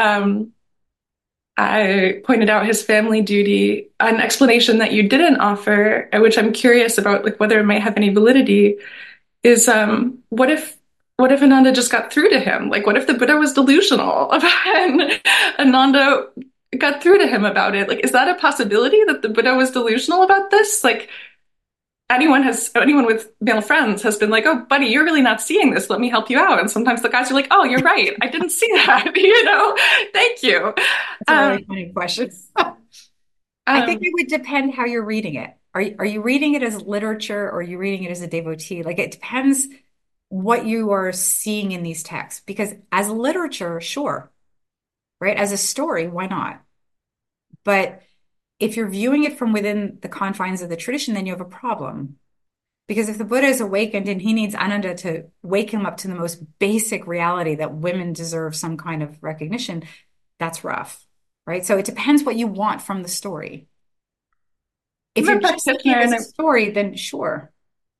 I pointed out his family duty. An explanation that you didn't offer, which I'm curious about, like whether it might have any validity, is what if Ananda just got through to him? Like, what if the Buddha was delusional and Ananda got through to him about it? Like, is that a possibility that the Buddha was delusional about this? Like, anyone with male friends has been like, oh, buddy, you're really not seeing this. Let me help you out. And sometimes the guys are like, oh, you're right. I didn't see that. Thank you. That's a really funny question. I think it would depend how you're reading it. Are you reading it as literature or are you reading it as a devotee? Like it depends what you are seeing in these texts. Because as literature, sure, right? As a story, why not? But if you're viewing it from within the confines of the tradition, then you have a problem. Because if the Buddha is awakened and he needs Ananda to wake him up to the most basic reality that women deserve some kind of recognition, that's rough, right? So it depends what you want from the story. If you're just looking at it as a story, then sure.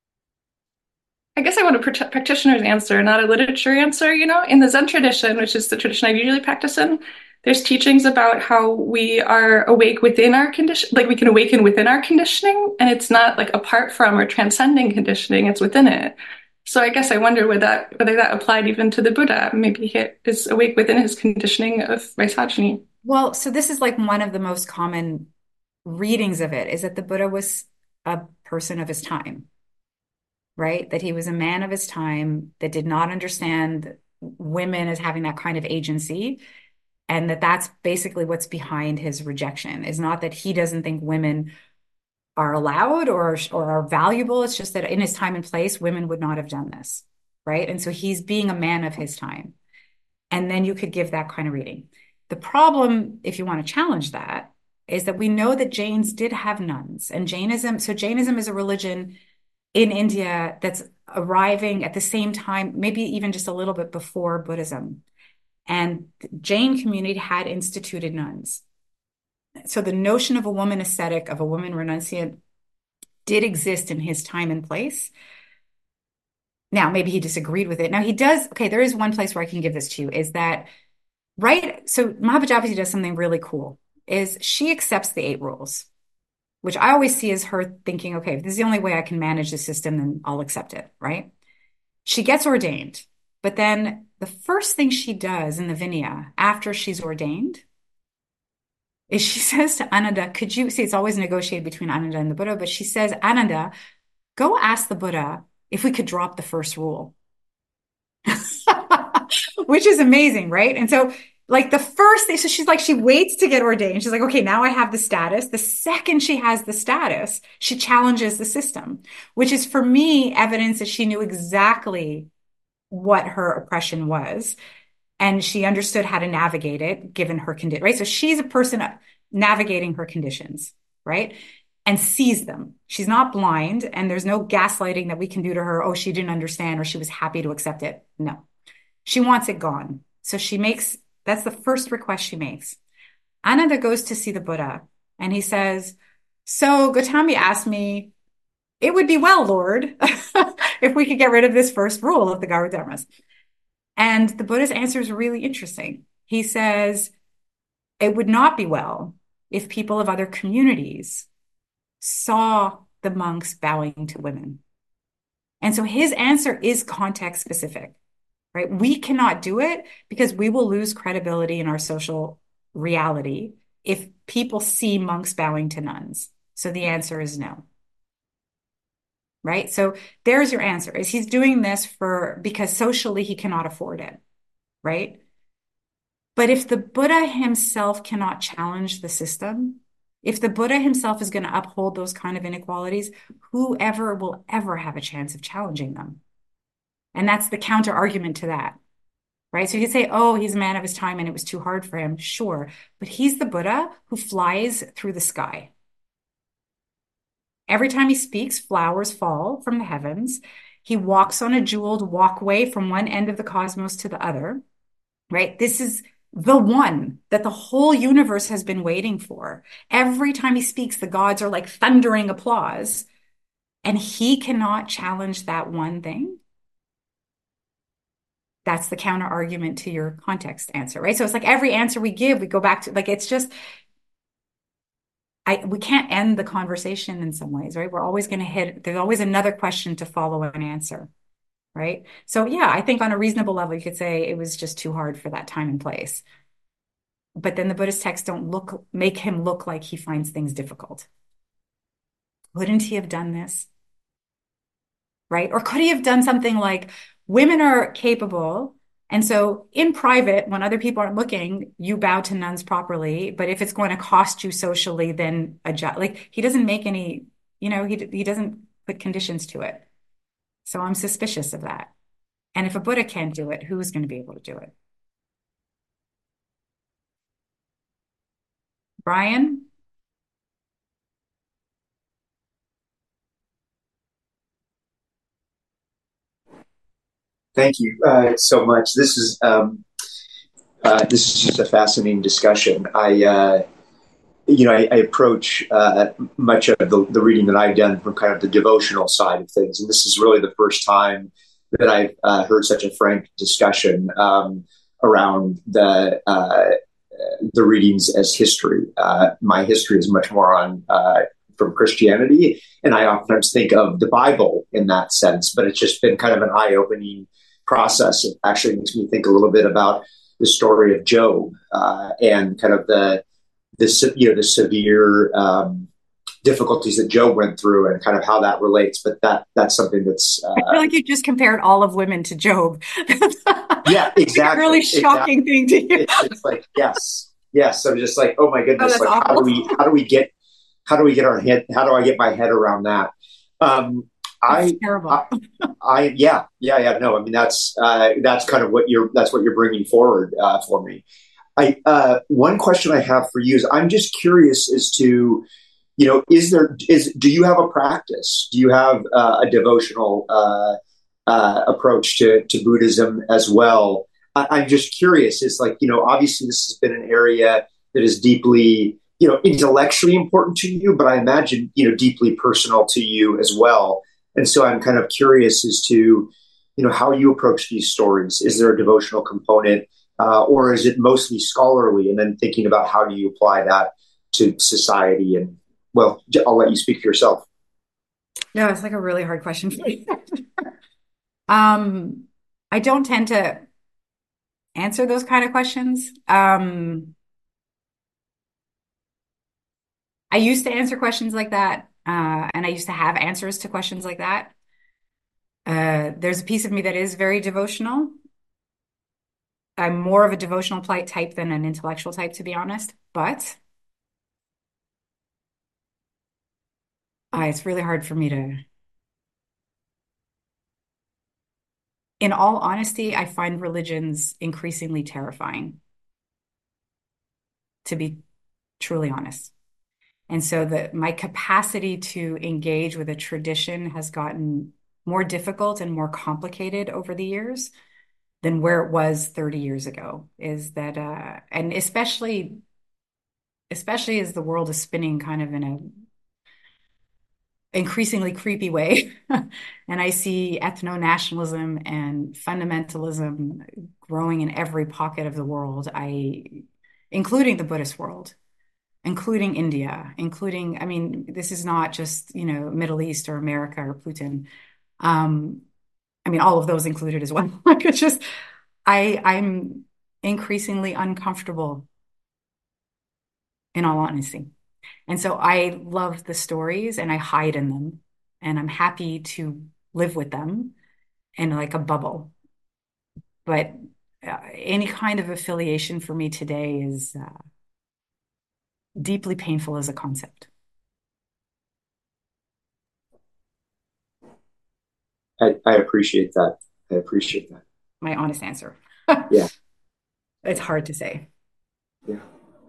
I guess I want a practitioner's answer, not a literature answer. In the Zen tradition, which is the tradition I usually practice in, there's teachings about how we are awake within our condition, like we can awaken within our conditioning, and it's not like apart from or transcending conditioning, it's within it. So I guess I wonder whether that applied even to the Buddha. Maybe he is awake within his conditioning of misogyny. Well, so this is like one of the most common readings of it is that the Buddha was a person of his time, right? That he was a man of his time that did not understand women as having that kind of agency. And that's basically what's behind his rejection, is not that he doesn't think women are allowed or are valuable. It's just that in his time and place, women would not have done this, right? And so he's being a man of his time. And then you could give that kind of reading. The problem, if you want to challenge that, is that we know that Jains did have nuns, and Jainism is a religion in India that's arriving at the same time, maybe even just a little bit before Buddhism. And the Jain community had instituted nuns. So the notion of a woman ascetic, of a woman renunciant, did exist in his time and place. Now, maybe he disagreed with it. Now he does. Okay, there is one place where I can give this to you, is that, right? So Mahapajapati does something really cool, is she accepts the 8 rules, which I always see as her thinking, okay, if this is the only way I can manage the system, then I'll accept it, right? She gets ordained, but then the first thing she does in the Vinaya after she's ordained is she says to Ananda, could you see, it's always negotiated between Ananda and the Buddha, but she says, Ananda, go ask the Buddha if we could drop the first rule, which is amazing, right? And so like the first thing, so she's like, she waits to get ordained. She's like, okay, now I have the status. The second she has the status, she challenges the system, which is for me evidence that she knew exactly what her oppression was. And she understood how to navigate it given her condition, right? So she's a person navigating her conditions, right? And sees them. She's not blind, and there's no gaslighting that we can do to her. Oh, she didn't understand, or she was happy to accept it. No, she wants it gone. So that's the first request she makes. Ananda goes to see the Buddha, and he says, so Gautami asked me, it would be well, Lord, if we could get rid of this first rule of the Garu Dharmas. And the Buddha's answer is really interesting. He says, it would not be well if people of other communities saw the monks bowing to women. And so his answer is context specific, right? We cannot do it because we will lose credibility in our social reality if people see monks bowing to nuns. So the answer is no. Right? So there's your answer, is he's doing this because socially he cannot afford it, right? But if the Buddha himself cannot challenge the system, if the Buddha himself is going to uphold those kind of inequalities, whoever will ever have a chance of challenging them? And that's the counter argument to that, right? So you could say, oh, he's a man of his time and it was too hard for him. Sure. But he's the Buddha who flies through the sky. Every time he speaks, flowers fall from the heavens. He walks on a jeweled walkway from one end of the cosmos to the other, right? This is the one that the whole universe has been waiting for. Every time he speaks, the gods are like thundering applause, and he cannot challenge that one thing. That's the counter argument to your context answer, right? So it's like every answer we give, we go back to, like, it's just, we can't end the conversation in some ways, right? We're always going to there's always another question to follow an answer, right? So yeah, I think on a reasonable level, you could say it was just too hard for that time and place. But then the Buddhist texts don't make him look like he finds things difficult. Wouldn't he have done this? Right? Or could he have done something like, women are capable, and so in private, when other people aren't looking, you bow to nuns properly. But if it's going to cost you socially, then adjust. Like, he doesn't make any, he doesn't put conditions to it. So I'm suspicious of that. And if a Buddha can't do it, who's going to be able to do it? Brian? Thank you so much. This is just a fascinating discussion. I approach much of the reading that I've done from kind of the devotional side of things, and this is really the first time that I've heard such a frank discussion around the readings as history. My history is much more on from Christianity, and I often think of the Bible in that sense. But it's just been kind of an eye-opening process. It actually makes me think a little bit about the story of Job and kind of the severe difficulties that Job went through and kind of how that relates. But that's something that's I feel like you just compared all of women to Job. Yeah, It's like a really exactly. shocking thing to hear. It's like, yes, yes. I'm just like, oh my Oh, goodness, that's like awful. how do we get our head, how do I get my head around that? Um, It's I, terrible. I, yeah. No, I mean, that's kind of that's what you're bringing forward, for me. One question I have for you is I'm just curious as to, do you have a practice? Do you have a devotional approach to Buddhism as well? I'm just curious. It's like, obviously this has been an area that is deeply, intellectually important to you, but I imagine, deeply personal to you as well. And so I'm kind of curious as to, how you approach these stories. Is there a devotional component, or is it mostly scholarly? And then thinking about how do you apply that to society? And well, I'll let you speak for yourself. No, it's like a really hard question for me. Um, I don't tend to answer those kind of questions. I used to answer questions like that, and I used to have answers to questions like that. There's a piece of me that is very devotional. I'm more of a devotional type than an intellectual type, to be honest. But it's really hard for me to. In all honesty, I find religions increasingly terrifying, to be truly honest. And so my capacity to engage with a tradition has gotten more difficult and more complicated over the years than where it was 30 years ago. Is that and especially as the world is spinning kind of in a increasingly creepy way, and I see ethno-nationalism and fundamentalism growing in every pocket of the world, including the Buddhist world, including India, I mean, this is not just, Middle East or America or Putin. Um, I mean, all of those included as well. Like it's just, I'm increasingly uncomfortable, in all honesty. And so I love the stories and I hide in them, and I'm happy to live with them in like a bubble. But any kind of affiliation for me today is deeply painful as a concept. I appreciate that. I appreciate that. My honest answer. Yeah. It's hard to say. Yeah.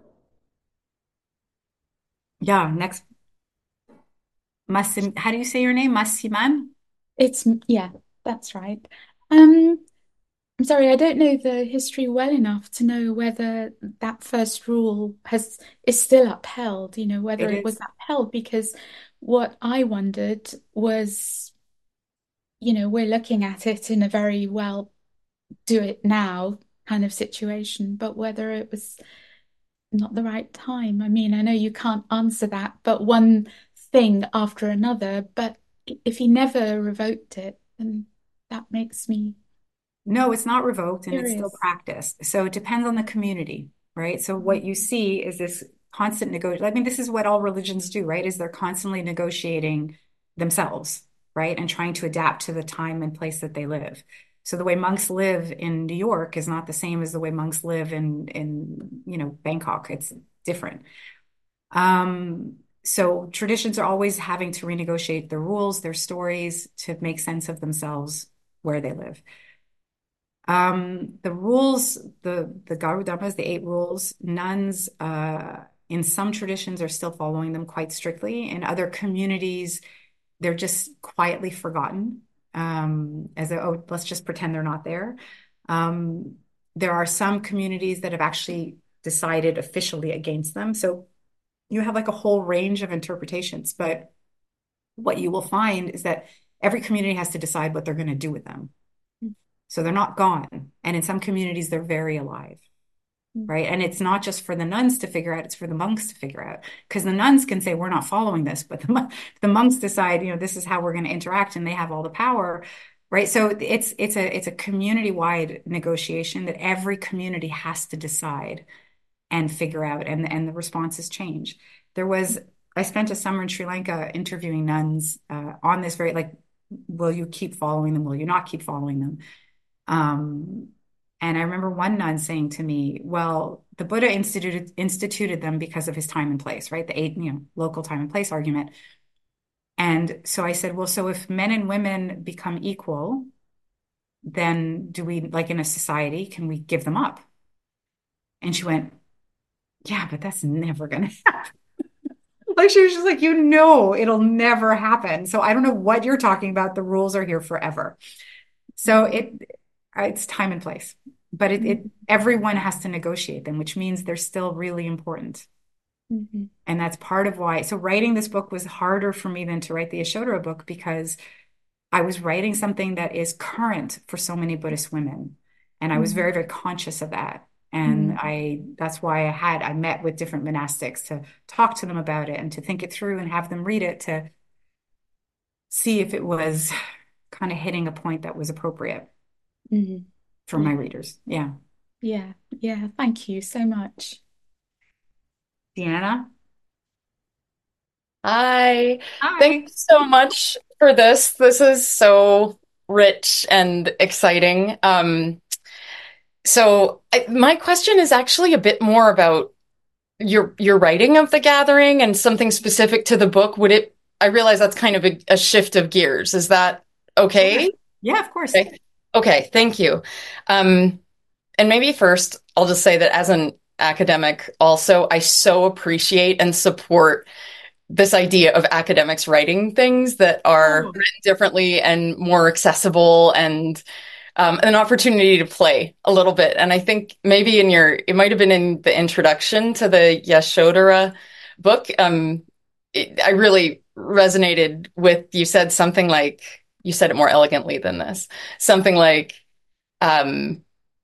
Yeah, next, Masim, how do you say your name? Masiman? Yeah, that's right. Um, I'm sorry, I don't know the history well enough to know whether that first rule is still upheld, whether It it was is. upheld, because what I wondered was, we're looking at it in a very well, do it now kind of situation, but whether it was not the right time. I mean, I know you can't answer that, but one thing after another. But if he never revoked it, then that makes me No, it's not revoked and it's still curious. practiced. So it depends on the community, right? So what you see is this constant negotiation. I mean, this is what all religions do, right? Is they're constantly negotiating themselves, right? And trying to adapt to the time and place that they live. So the way monks live in New York is not the same as the way monks live in Bangkok. It's different. So traditions are always having to renegotiate their rules, their stories to make sense of themselves where they live. The rules, the Garu Dhammas, the eight rules, nuns in some traditions are still following them quite strictly. In other communities, they're just quietly forgotten, let's just pretend they're not there. There are some communities that have actually decided officially against them. So you have like a whole range of interpretations, but what you will find is that every community has to decide what they're going to do with them. So they're not gone. And in some communities, they're very alive, right? And it's not just for the nuns to figure out, it's for the monks to figure out. Because the nuns can say, we're not following this, but the monks decide, this is how we're going to interact, and they have all the power, right? So it's a community-wide negotiation that every community has to decide and figure out, and the responses change. I spent a summer in Sri Lanka interviewing nuns on this very, like, will you keep following them? Will you not keep following them? And I remember one nun saying to me, well, the Buddha instituted them because of his time and place, right? The eight, local time and place argument. And so I said, well, so if men and women become equal, then do we, like in a society, can we give them up? And she went, yeah, but that's never going to happen. Like she was just like, it'll never happen. So I don't know what you're talking about. The rules are here forever. So it's time and place, but everyone has to negotiate them, which means they're still really important. Mm-hmm. And that's part of why. So writing this book was harder for me than to write the Yashodhara book, because I was writing something that is current for so many Buddhist women. And I was very, very conscious of that. And that's why I met with different monastics to talk to them about it and to think it through and have them read it to see if it was kind of hitting a point that was appropriate for my readers. Yeah. Yeah. Yeah. Thank you so much. Deanna? Hi. Hi. Thank you so much for this. This is so rich and exciting. My question is actually a bit more about your writing of The Gathering and something specific to the book. I realize that's kind of a shift of gears. Is that okay? Yeah, of course. Okay, thank you. And maybe first, I'll just say that as an academic, also, I so appreciate and support this idea of academics writing things that are written differently and more accessible, and an opportunity to play a little bit. And I think maybe it might have been in the introduction to the Yashodhara book. I really resonated with, you said something like, you said it more elegantly than this, something like, I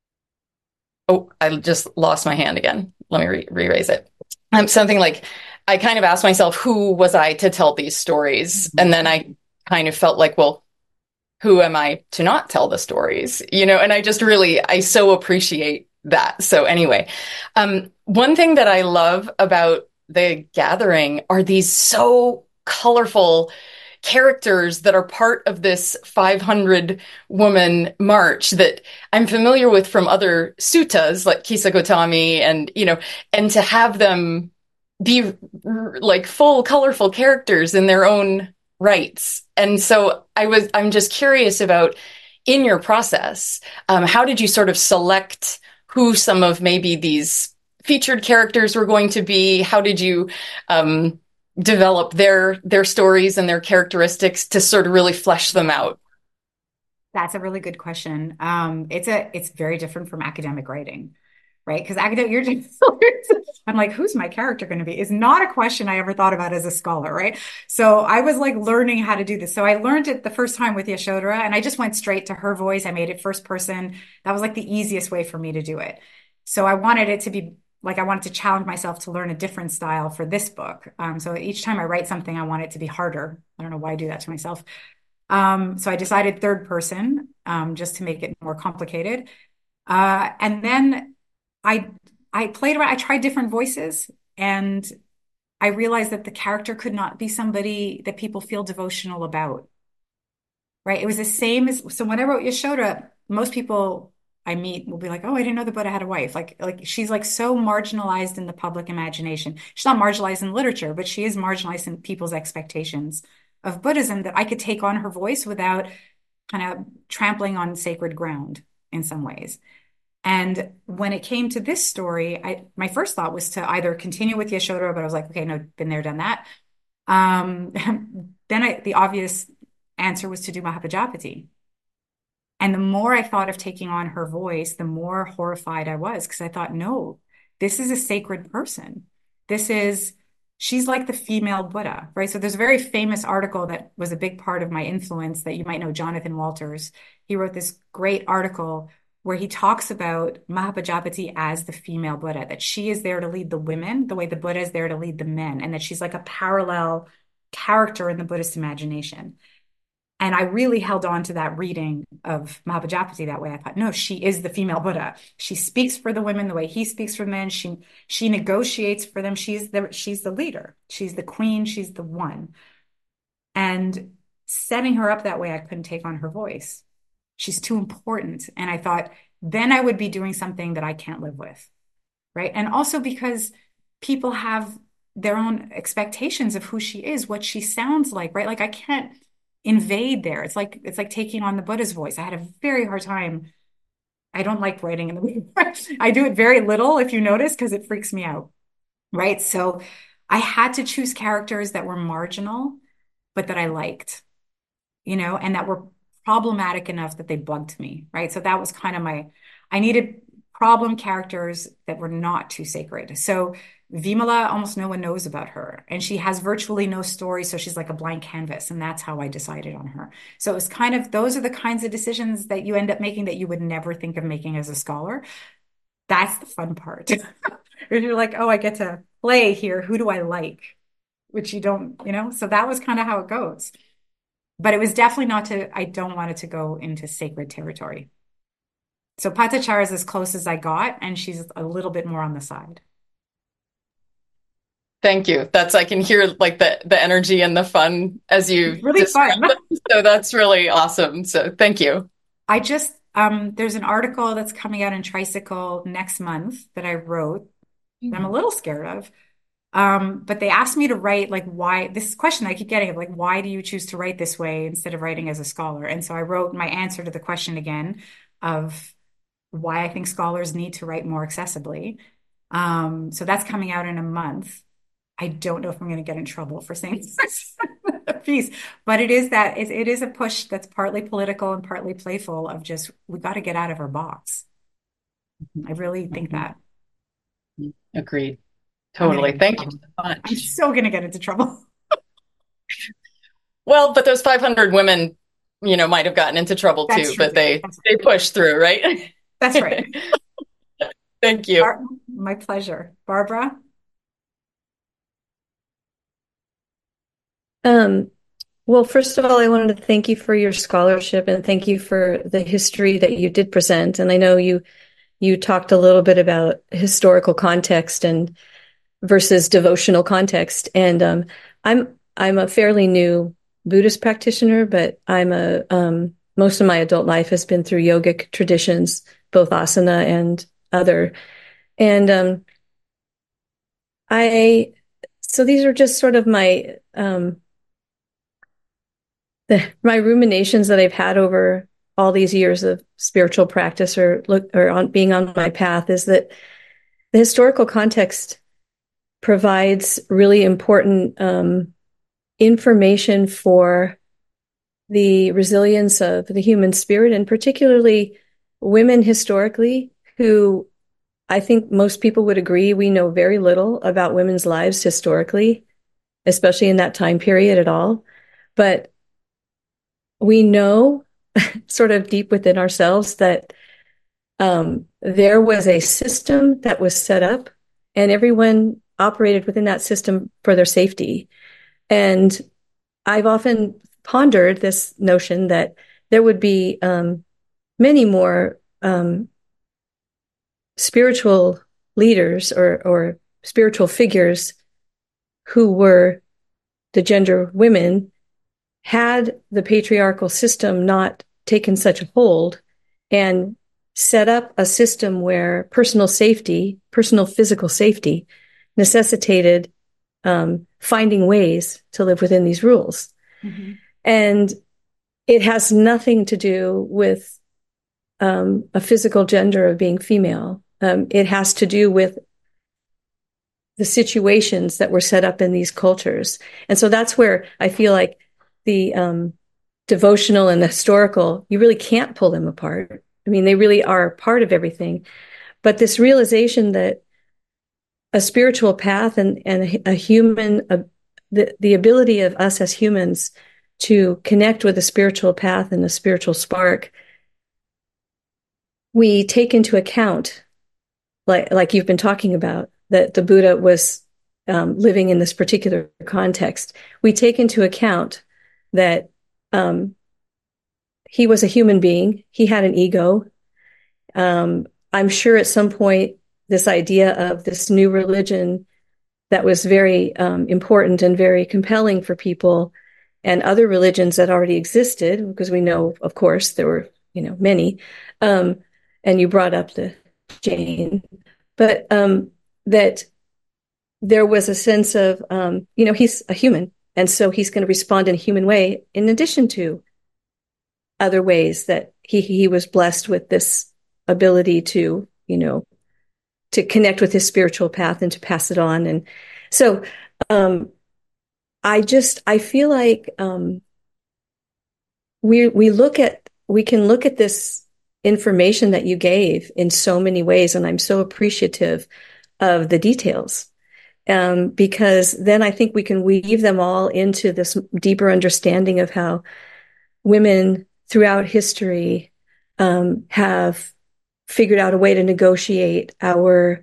just lost my hand again. Let me re-raise it. Something like, I kind of asked myself, who was I to tell these stories? And then I kind of felt like, well, who am I to not tell the stories? And I so appreciate that. So anyway, one thing that I love about The Gathering are these so colorful characters that are part of this 500 woman march that I'm familiar with from other suttas like Kisa Gotami, and to have them be like full colorful characters in their own rights. And so I'm just curious about, in your process, how did you sort of select who some of maybe these featured characters were going to be? How did you develop their stories and their characteristics to sort of really flesh them out? That's a really good question. It's very different from academic writing, right? Because I'm like, who's my character going to be? Is not a question I ever thought about as a scholar, right? So I was like learning how to do this. So I learned it the first time with Yashodhara, and I just went straight to her voice. I made it first person. That was like the easiest way for me to do it. So I wanted it to be like, I wanted to challenge myself to learn a different style for this book. So each time I write something, I want it to be harder. I don't know why I do that to myself. So I decided third person, just to make it more complicated. And then I played around, I tried different voices, and I realized that the character could not be somebody that people feel devotional about, right? It was the same so when I wrote Yashoda, most people I meet will be like, oh, I didn't know the Buddha had a wife. Like she's like so marginalized in the public imagination. She's not marginalized in literature, but she is marginalized in people's expectations of Buddhism, that I could take on her voice without kind of trampling on sacred ground in some ways. And when it came to this story, my first thought was to either continue with Yashodhara, but I was like, okay, no, been there, done that. Then the obvious answer was to do Mahapajapati. And the more I thought of taking on her voice, the more horrified I was, because I thought, no, this is a sacred person. She's like the female Buddha, right? So there's a very famous article that was a big part of my influence that you might know, Jonathan Walters. He wrote this great article where he talks about Mahapajapati as the female Buddha, that she is there to lead the women the way the Buddha is there to lead the men, and that she's like a parallel character in the Buddhist imagination. And I really held on to that reading of Mahapajapati that way. I thought, no, she is the female Buddha. She speaks for the women the way he speaks for men. She negotiates for them. She's the leader. She's the queen. She's the one. And setting her up that way, I couldn't take on her voice. She's too important. And I thought, then I would be doing something that I can't live with, right? And also because people have their own expectations of who she is, what she sounds like, right? Like I can't invade there. It's like taking on the Buddha's voice. I had a very hard time. I don't like writing in the movie. I do it very little, if you notice, because it freaks me out, right? So I had to choose characters that were marginal, but that I liked, and that were problematic enough that they bugged me, right? So that was kind of I needed problem characters that were not too sacred. So Vimala, almost no one knows about her, and she has virtually no story. So she's like a blank canvas, and that's how I decided on her. So it was kind of, those are the kinds of decisions that you end up making that you would never think of making as a scholar. That's the fun part. You're like, oh, I get to play here. Who do I like? Which you don't, so that was kind of how it goes. But it was definitely I don't want it to go into sacred territory. So Patachara is as close as I got, and she's a little bit more on the side. Thank you. I can hear like the energy and the fun as you It's really fun. So that's really awesome. So thank you. I just, there's an article that's coming out in Tricycle next month that I wrote that I'm a little scared of. But they asked me to write like why, this question I keep getting of like, why do you choose to write this way instead of writing as a scholar? And so I wrote my answer to the question again of why I think scholars need to write more accessibly. So that's coming out in a month. I don't know if I'm going to get in trouble for saying a piece, but it is a push that's partly political and partly playful of just, we got to get out of our box. I really think that. Agreed. Totally. Thank you so much. I'm so going to get into trouble. Well, but those 500 women, might have gotten into trouble That's too, true. but they pushed through, right? That's right. Thank you. My pleasure. Barbara? Well, first of all, I wanted to thank you for your scholarship and thank you for the history that you did present. And I know you talked a little bit about historical context and versus devotional context. And I'm a fairly new Buddhist practitioner, but most of my adult life has been through yogic traditions, both asana and other. And so these are just sort of my ruminations that I've had over all these years of spiritual practice or being on my path, is that the historical context provides really important information for the resilience of the human spirit, and particularly women historically, who I think most people would agree we know very little about women's lives historically, especially in that time period at all. But we know sort of deep within ourselves that there was a system that was set up and everyone operated within that system for their safety. And I've often pondered this notion that there would be many more spiritual leaders or spiritual figures who were the gender women had the patriarchal system not taken such a hold and set up a system where personal physical safety necessitated finding ways to live within these rules. Mm-hmm. And it has nothing to do with a physical gender of being female. It has to do with the situations that were set up in these cultures. And so that's where I feel like the devotional and the historical, you really can't pull them apart. I mean, they really are part of everything. But this realization that a spiritual path and a human, the ability of us as humans to connect with a spiritual path and a spiritual spark, we take into account, like you've been talking about, that the Buddha was living in this particular context. We take into account that he was a human being. He had an ego. I'm sure at some point this idea of this new religion that was very important and very compelling for people, and other religions that already existed, because we know, of course, there were many. and you brought up the Jane, but that there was a sense of, he's a human, and so he's going to respond in a human way, in addition to other ways that he was blessed with this ability to, to connect with his spiritual path and to pass it on. And so I feel like we can look at this information that you gave in so many ways, and I'm so appreciative of the details, because then I think we can weave them all into this deeper understanding of how women throughout history have figured out a way to negotiate our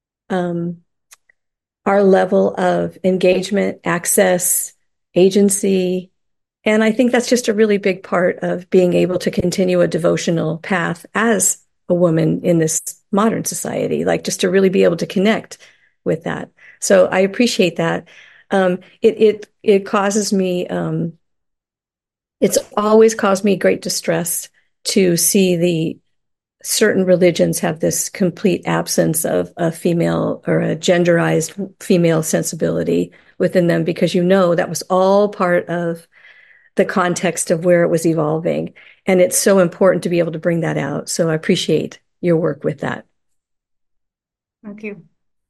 level of engagement, access, agency. And I think that's just a really big part of being able to continue a devotional path as a woman in this modern society, like just to really be able to connect with that. So I appreciate that. It causes me, it's always caused me great distress to see the certain religions have this complete absence of a female or a genderized female sensibility within them, because that was all part of the context of where it was evolving. And it's so important to be able to bring that out. So I appreciate your work with that. Thank you.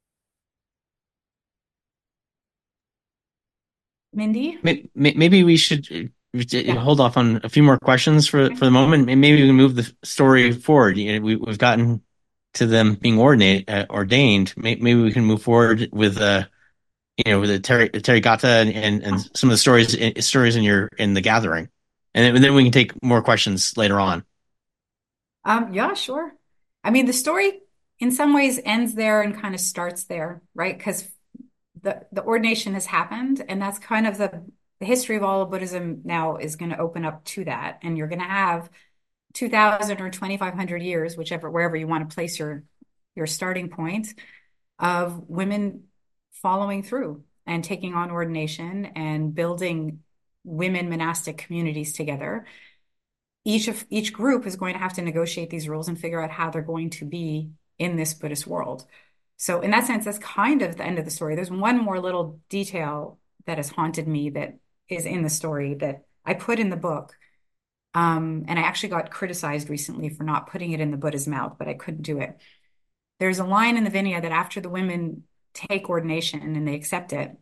Mindy? Maybe we should hold off on a few more questions for the moment. Maybe we can move the story forward. We've gotten to them being ordained. Maybe we can move forward with with the Therigatha and some of the stories in the gathering, and then we can take more questions later on. Yeah, sure. I mean, the story in some ways ends there and kind of starts there, right? Because the ordination has happened, and that's kind of the history of all of Buddhism now is going to open up to that, and you're going to have 2,000 or 2,500 years, wherever you want to place your starting point, of women following through and taking on ordination and building women monastic communities together. Each group is going to have to negotiate these rules and figure out how they're going to be in this Buddhist world. So in that sense, that's kind of the end of the story. There's one more little detail that has haunted me that is in the story that I put in the book. And I actually got criticized recently for not putting it in the Buddha's mouth, but I couldn't do it. There's a line in the Vinaya that after the women take ordination and they accept it,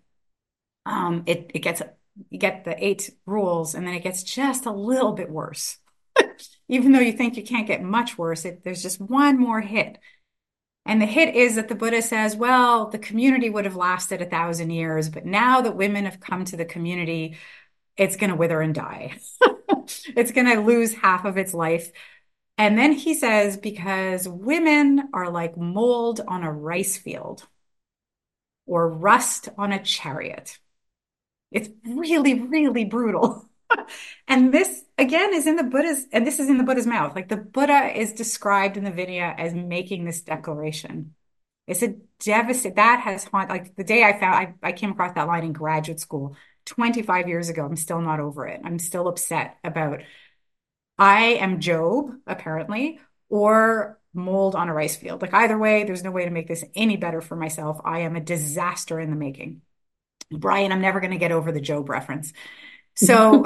you get the 8 rules, and then it gets just a little bit worse. Even though you think you can't get much worse, there's just one more hit. And the hit is that the Buddha says, well, the community would have lasted 1,000 years, but now that women have come to the community, it's going to wither and die. It's going to lose half of its life. And then he says, because women are like mold on a rice field or rust on a chariot. It's really, really brutal. And this, again, is in the Buddha's, and this is in the Buddha's mouth. Like the Buddha is described in the Vinaya as making this declaration. It's a devastating, that has haunted, like the day I came across that line in graduate school 25 years ago. I'm still not over it. I'm still upset about, I am Job, apparently, or mold on a rice field. Like either way, there's no way to make this any better for myself. I am a disaster in the making. Brian, I'm never going to get over the Job reference. So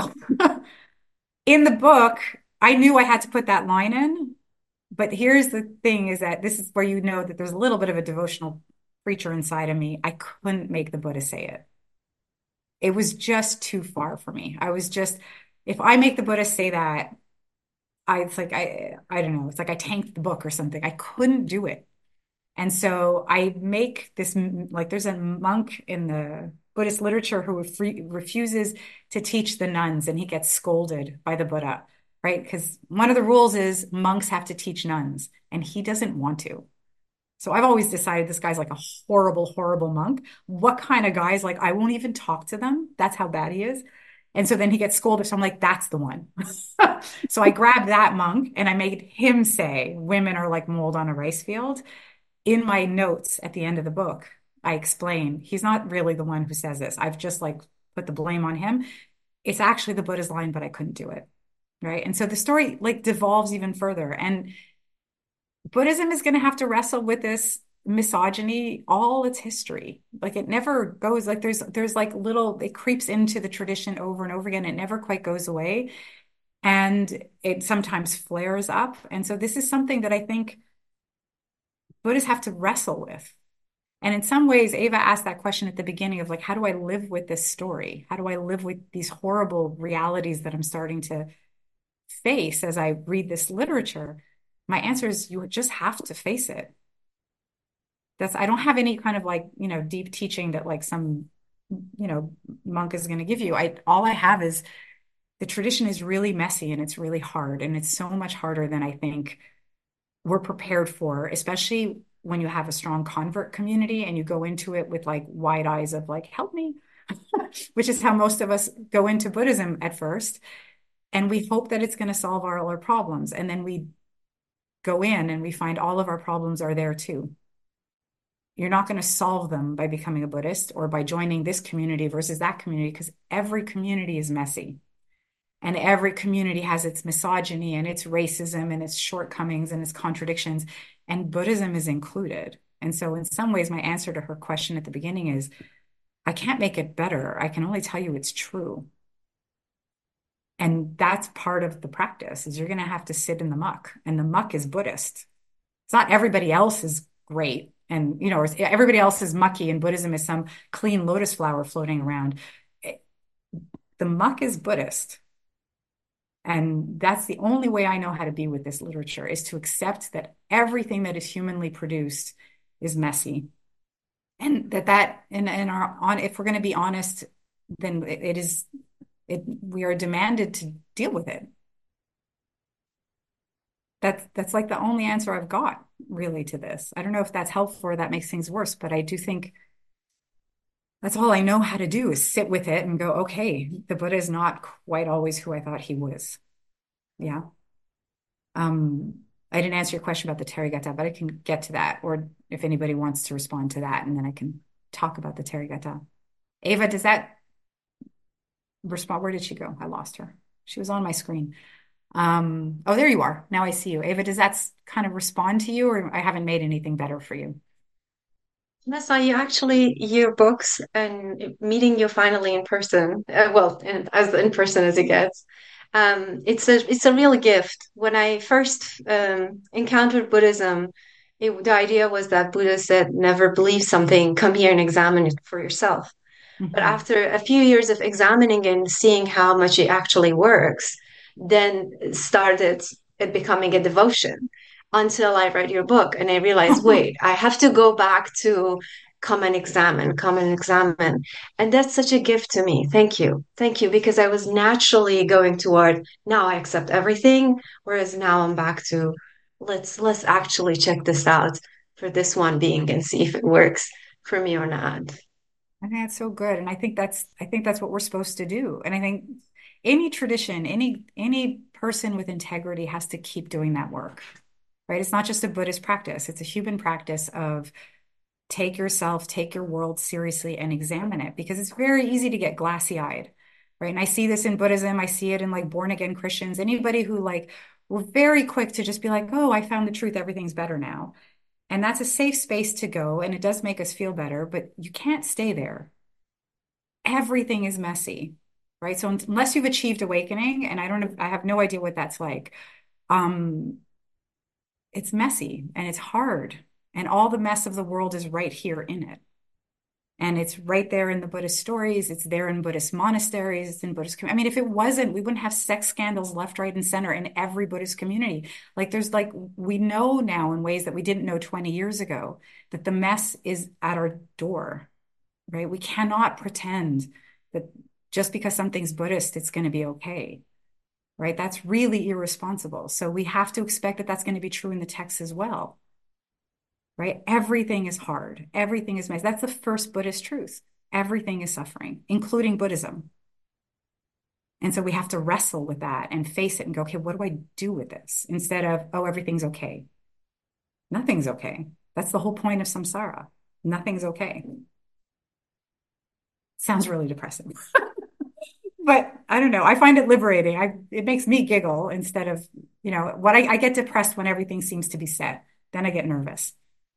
in the book, I knew I had to put that line in, but here's the thing is that this is where you know that there's a little bit of a devotional preacher inside of me. I couldn't make the Buddha say it. It was just too far for me. I was just, if I make the Buddha say that, it's like, I don't know, it's like I tanked the book or something. I couldn't do it. And so I make this, like there's a monk in the Buddhist literature who refuses to teach the nuns, and he gets scolded by the Buddha, right? Because one of the rules is monks have to teach nuns, and he doesn't want to. So I've always decided this guy's like a horrible, horrible monk. What kind of guy is like, I won't even talk to them? That's how bad he is. And so then he gets scolded. So I'm like, that's the one. So I grabbed that monk and I made him say, women are like mold on a rice field. In my notes at the end of the book, I explain he's not really the one who says this. I've just like put the blame on him. It's actually the Buddha's line, but I couldn't do it. Right. And so the story like devolves even further. And Buddhism is going to have to wrestle with this misogyny all its history. Like it never goes, like there's like little, it creeps into the tradition over and over again. It never quite goes away. And it sometimes flares up. And so this is something that I think Buddhists have to wrestle with. And in some ways, Ava asked that question at the beginning of like, how do I live with this story? How do I live with these horrible realities that I'm starting to face as I read this literature? My answer is you just have to face it. I don't have any kind of like, deep teaching that like some, monk is going to give you. All I have is the tradition is really messy and it's really hard. And it's so much harder than I think we're prepared for, especially when you have a strong convert community and you go into it with like wide eyes of like, help me, which is how most of us go into Buddhism at first. And we hope that it's going to solve all our problems. And then we go in and we find all of our problems are there too. You're not going to solve them by becoming a Buddhist or by joining this community versus that community, because every community is messy. And every community has its misogyny and its racism and its shortcomings and its contradictions. And Buddhism is included. And so in some ways, my answer to her question at the beginning is, I can't make it better. I can only tell you it's true. And that's part of the practice, is you're going to have to sit in the muck. And the muck is Buddhist. It's not everybody else is great. And, or everybody else is mucky and Buddhism is some clean lotus flower floating around. The muck is Buddhist. And that's the only way I know how to be with this literature, is to accept that everything that is humanly produced is messy. And if we're going to be honest, then we are demanded to deal with it. That's like the only answer I've got really to this. I don't know if that's helpful or that makes things worse, but I do think that's all I know how to do, is sit with it and go, okay, the Buddha is not quite always who I thought he was. Yeah. I didn't answer your question about the Therigatha, but I can get to that, or if anybody wants to respond to that, and then I can talk about the Therigatha. Ava, does that respond? Where did she go? I lost her. She was on my screen. Oh, there you are. Now I see you. Ava, does that kind of respond to you, or I haven't made anything better for you? Vanessa, your books and meeting you finally in person, and as in person as it gets, it's a real gift. When I first encountered Buddhism, the idea was that Buddha said, never believe something, come here and examine it for yourself. But after a few years of examining and seeing how much it actually works, then started it becoming a devotion, until I read your book and I realized, wait, I have to go back to come and examine, come and examine. And that's such a gift to me. Thank you. Thank you. Because I was naturally going toward, now I accept everything, whereas now I'm back to, let's actually check this out for this one being and see if it works for me or not. I think that's so good. And I think that's what we're supposed to do. And I think any tradition, any person with integrity has to keep doing that work, right? It's not just a Buddhist practice. It's a human practice of take your world seriously and examine it, because it's very easy to get glassy-eyed, right? And I see this in Buddhism. I see it in like born again Christians, anybody who like, we're very quick to just be like, oh, I found the truth. Everything's better now. And that's a safe space to go. And it does make us feel better, but you can't stay there. Everything is messy, right? So unless you've achieved awakening, and I have no idea what that's like. It's messy and it's hard. And all the mess of the world is right here in it. And it's right there in the Buddhist stories. It's there in Buddhist monasteries. It's in Buddhist. I mean, if it wasn't, we wouldn't have sex scandals left, right, and center in every Buddhist community. Like we know now in ways that we didn't know 20 years ago, that the mess is at our door, right? We cannot pretend that just because something's Buddhist, it's going to be okay, right? That's really irresponsible. So we have to expect that that's going to be true in the text as well. Right? Everything is hard. Everything is messy. That's the first Buddhist truth. Everything is suffering, including Buddhism. And so we have to wrestle with that and face it and go, okay, what do I do with this? Instead of, oh, everything's okay. Nothing's okay. That's the whole point of samsara. Nothing's okay. Sounds really depressing. But I don't know. I find it liberating. It makes me giggle instead of, what I get depressed when everything seems to be set. Then I get nervous.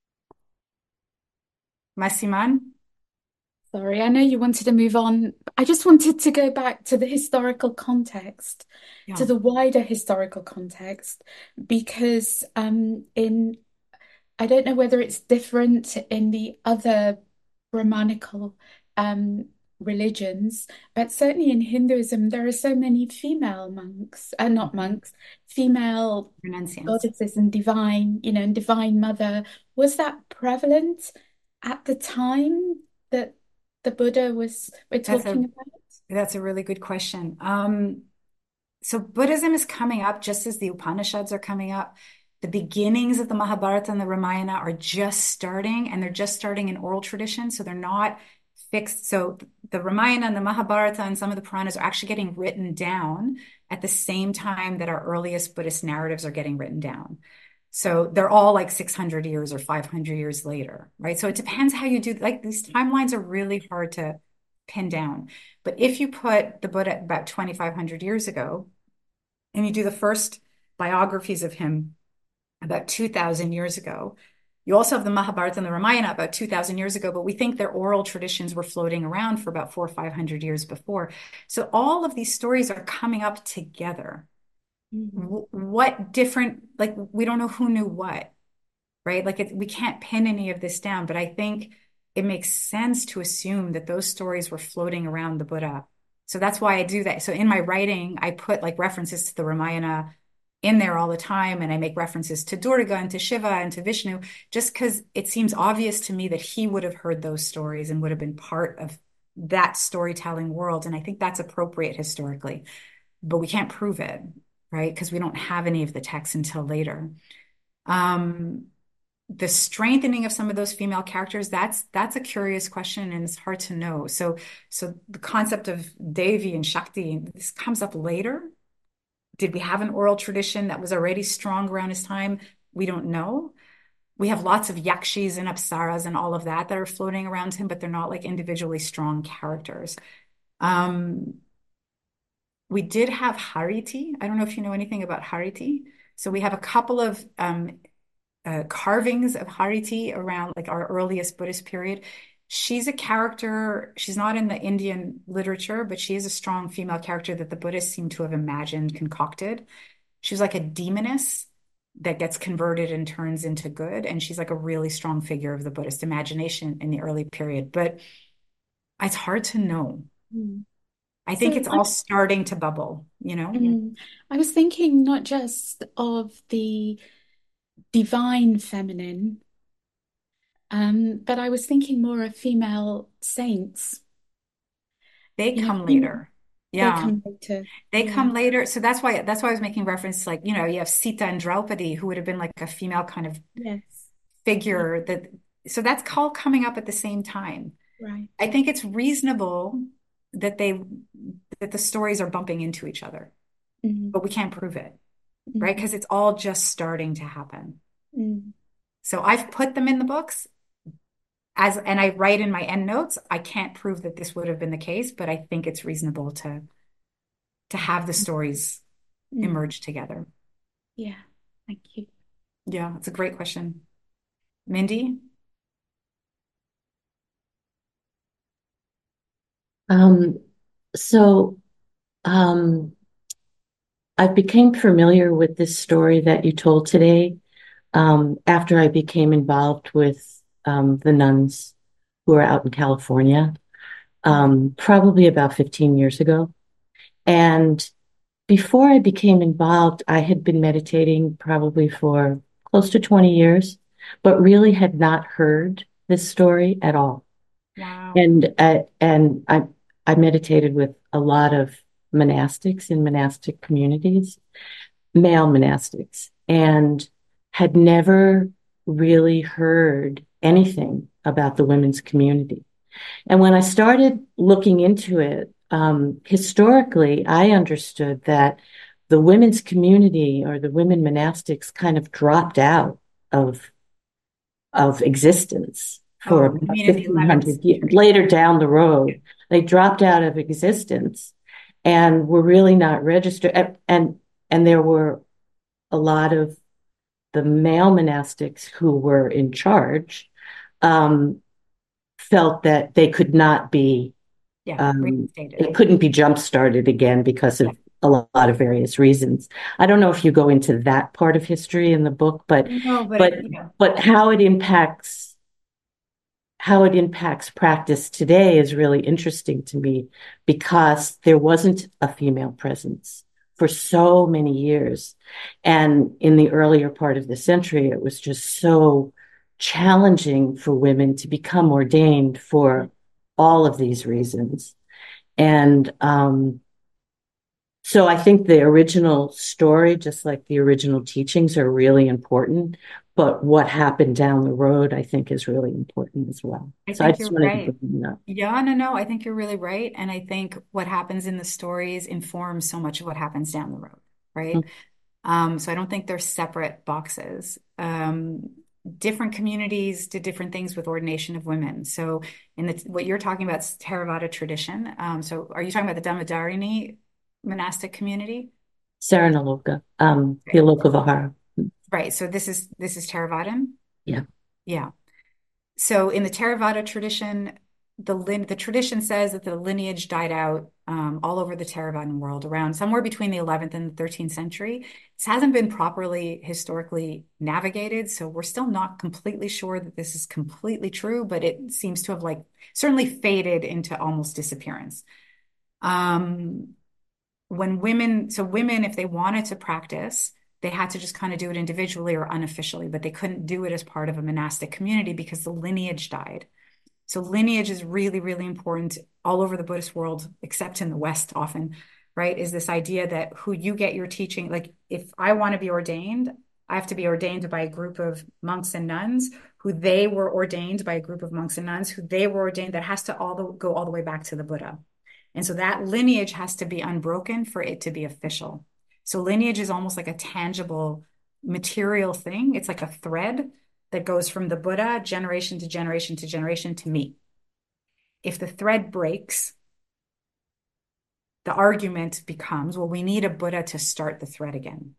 Masiman? Sorry, I know you wanted to move on. I just wanted to go back to the historical context, to Yeah. the wider historical context, because in I don't know whether it's different in the other Brahmanical religions, but certainly in Hinduism, there are so many female monks, not monks, female Renunciants. goddesses and divine, and divine mother. Was that prevalent at the time that the Buddha we're talking about? That's a really good question. So Buddhism is coming up just as the Upanishads are coming up. The beginnings of the Mahabharata and the Ramayana are just starting, and they're just starting in oral tradition, so they're not fixed. So the Ramayana and the Mahabharata and some of the Puranas are actually getting written down at the same time that our earliest Buddhist narratives are getting written down. So they're all like 600 years or 500 years later, right? So it depends how you do, like these timelines are really hard to pin down. But if you put the Buddha about 2,500 years ago, and you do the first biographies of him about 2,000 years ago, you also have the Mahabharata and the Ramayana about 2,000 years ago, but we think their oral traditions were floating around for about 400 or 500 years before. So all of these stories are coming up together. What different, like, we don't know who knew what, right? Like, we can't pin any of this down, but I think it makes sense to assume that those stories were floating around the Buddha. So that's why I do that. So in my writing, I put like references to the Ramayana in there all the time, and I make references to Durga and to Shiva and to Vishnu, just because it seems obvious to me that he would have heard those stories and would have been part of that storytelling world. And I think that's appropriate historically, but we can't prove it, right? Because we don't have any of the texts until later. The strengthening of some of those female characters, that's a curious question, and it's hard to know. So the concept of Devi and Shakti, this comes up later. Did we have an oral tradition that was already strong around his time? We don't know. We have lots of yakshis and apsaras and all of that are floating around him, but they're not like individually strong characters. We did have Hariti. I don't know if you know anything about Hariti. So we have a couple of carvings of Hariti around like our earliest Buddhist period. She's a character, she's not in the Indian literature, but she is a strong female character that the Buddhists seem to have imagined, concocted. She's like a demoness that gets converted and turns into good. And she's like a really strong figure of the Buddhist imagination in the early period. But it's hard to know. I think it's all starting to bubble, I was thinking not just of the divine feminine, but I was thinking more of female saints. They come later. Yeah. They come later. They come later. So that's why I was making reference to, like, you have Sita and Draupadi, who would have been like a female kind of figure so that's all coming up at the same time. Right. I think it's reasonable that the stories are bumping into each other, but we can't prove it, right? Because it's all just starting to happen. So I've put them in the books and I write in my endnotes. I can't prove that this would have been the case, but I think it's reasonable to have the stories emerge together. Yeah, thank you. Yeah, it's a great question. Mindy? I became familiar with this story that you told today after I became involved with the nuns who are out in California, probably about 15 years ago. And before I became involved, I had been meditating probably for close to 20 years, but really had not heard this story at all. Wow. And I meditated with a lot of monastics in monastic communities, male monastics, and had never really heard anything about the women's community. And when I started looking into it, historically, I understood that the women's community or the women monastics kind of dropped out of existence for about 1,500 years. Later down the road, they dropped out of existence and were really not registered. And there were a lot of the male monastics who were in charge felt that they could not be, reinstated. it couldn't be jump started again because of a lot of various reasons. I don't know if you go into that part of history in the book, but No, but how it impacts practice today is really interesting to me because there wasn't a female presence for so many years. And in the earlier part of the century, it was just so challenging for women to become ordained for all of these reasons. And so I think the original story, just like the original teachings, are really important. But what happened down the road, I think, is really important as well. I So I think just you're wanted to right. bring that up. Yeah, no, I think you're really right. And I think what happens in the stories informs so much of what happens down the road, right? So I don't think they're separate boxes. Different communities did different things with ordination of women. So what you're talking about is Theravada tradition. So are you talking about the Dhammadharini monastic community? Saranaloka, Okay. Tiloka Vihara. Right. So this is Theravadan. Yeah. Yeah. So in the Theravada tradition, the tradition says that the lineage died out all over the Theravadan world around somewhere between the 11th and the 13th century. This hasn't been properly historically navigated, so we're still not completely sure that this is completely true, but it seems to have certainly faded into almost disappearance. Women, if they wanted to practice, they had to just kind of do it individually or unofficially, but they couldn't do it as part of a monastic community because the lineage died. So lineage is really, really important all over the Buddhist world, except in the West often, right? Is this idea that who you get your teaching, like if I want to be ordained, I have to be ordained by a group of monks and nuns who they were ordained by a group of monks and nuns who they were ordained. That has to go all the way back to the Buddha. And so that lineage has to be unbroken for it to be official. So lineage is almost like a tangible material thing. It's like a thread that goes from the Buddha generation to generation to generation to me. If the thread breaks, the argument becomes, well, we need a Buddha to start the thread again.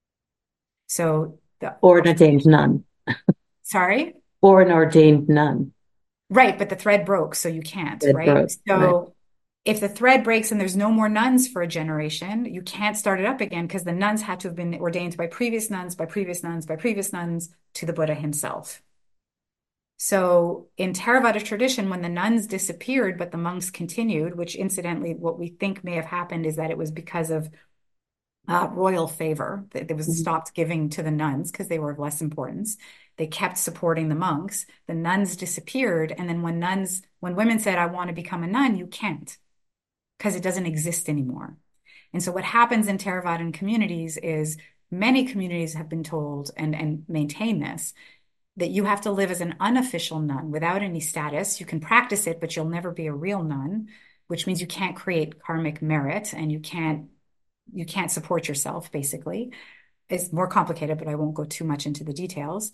So or an ordained nun. Sorry? Or an ordained nun. Right, but the thread broke, so you can't, right? Broke, so right. If the thread breaks and there's no more nuns for a generation, you can't start it up again because the nuns had to have been ordained by previous nuns, by previous nuns, by previous nuns to the Buddha himself. So in Theravada tradition, when the nuns disappeared, but the monks continued, which incidentally, what we think may have happened is that it was because of royal favor that it was stopped giving to the nuns because they were of less importance. They kept supporting the monks. The nuns disappeared. And then when women said, I want to become a nun, you can't because it doesn't exist anymore. And so what happens in Theravadan communities is many communities have been told and maintain this, that you have to live as an unofficial nun without any status. You can practice it, but you'll never be a real nun, which means you can't create karmic merit and you can't support yourself, basically. It's more complicated, but I won't go too much into the details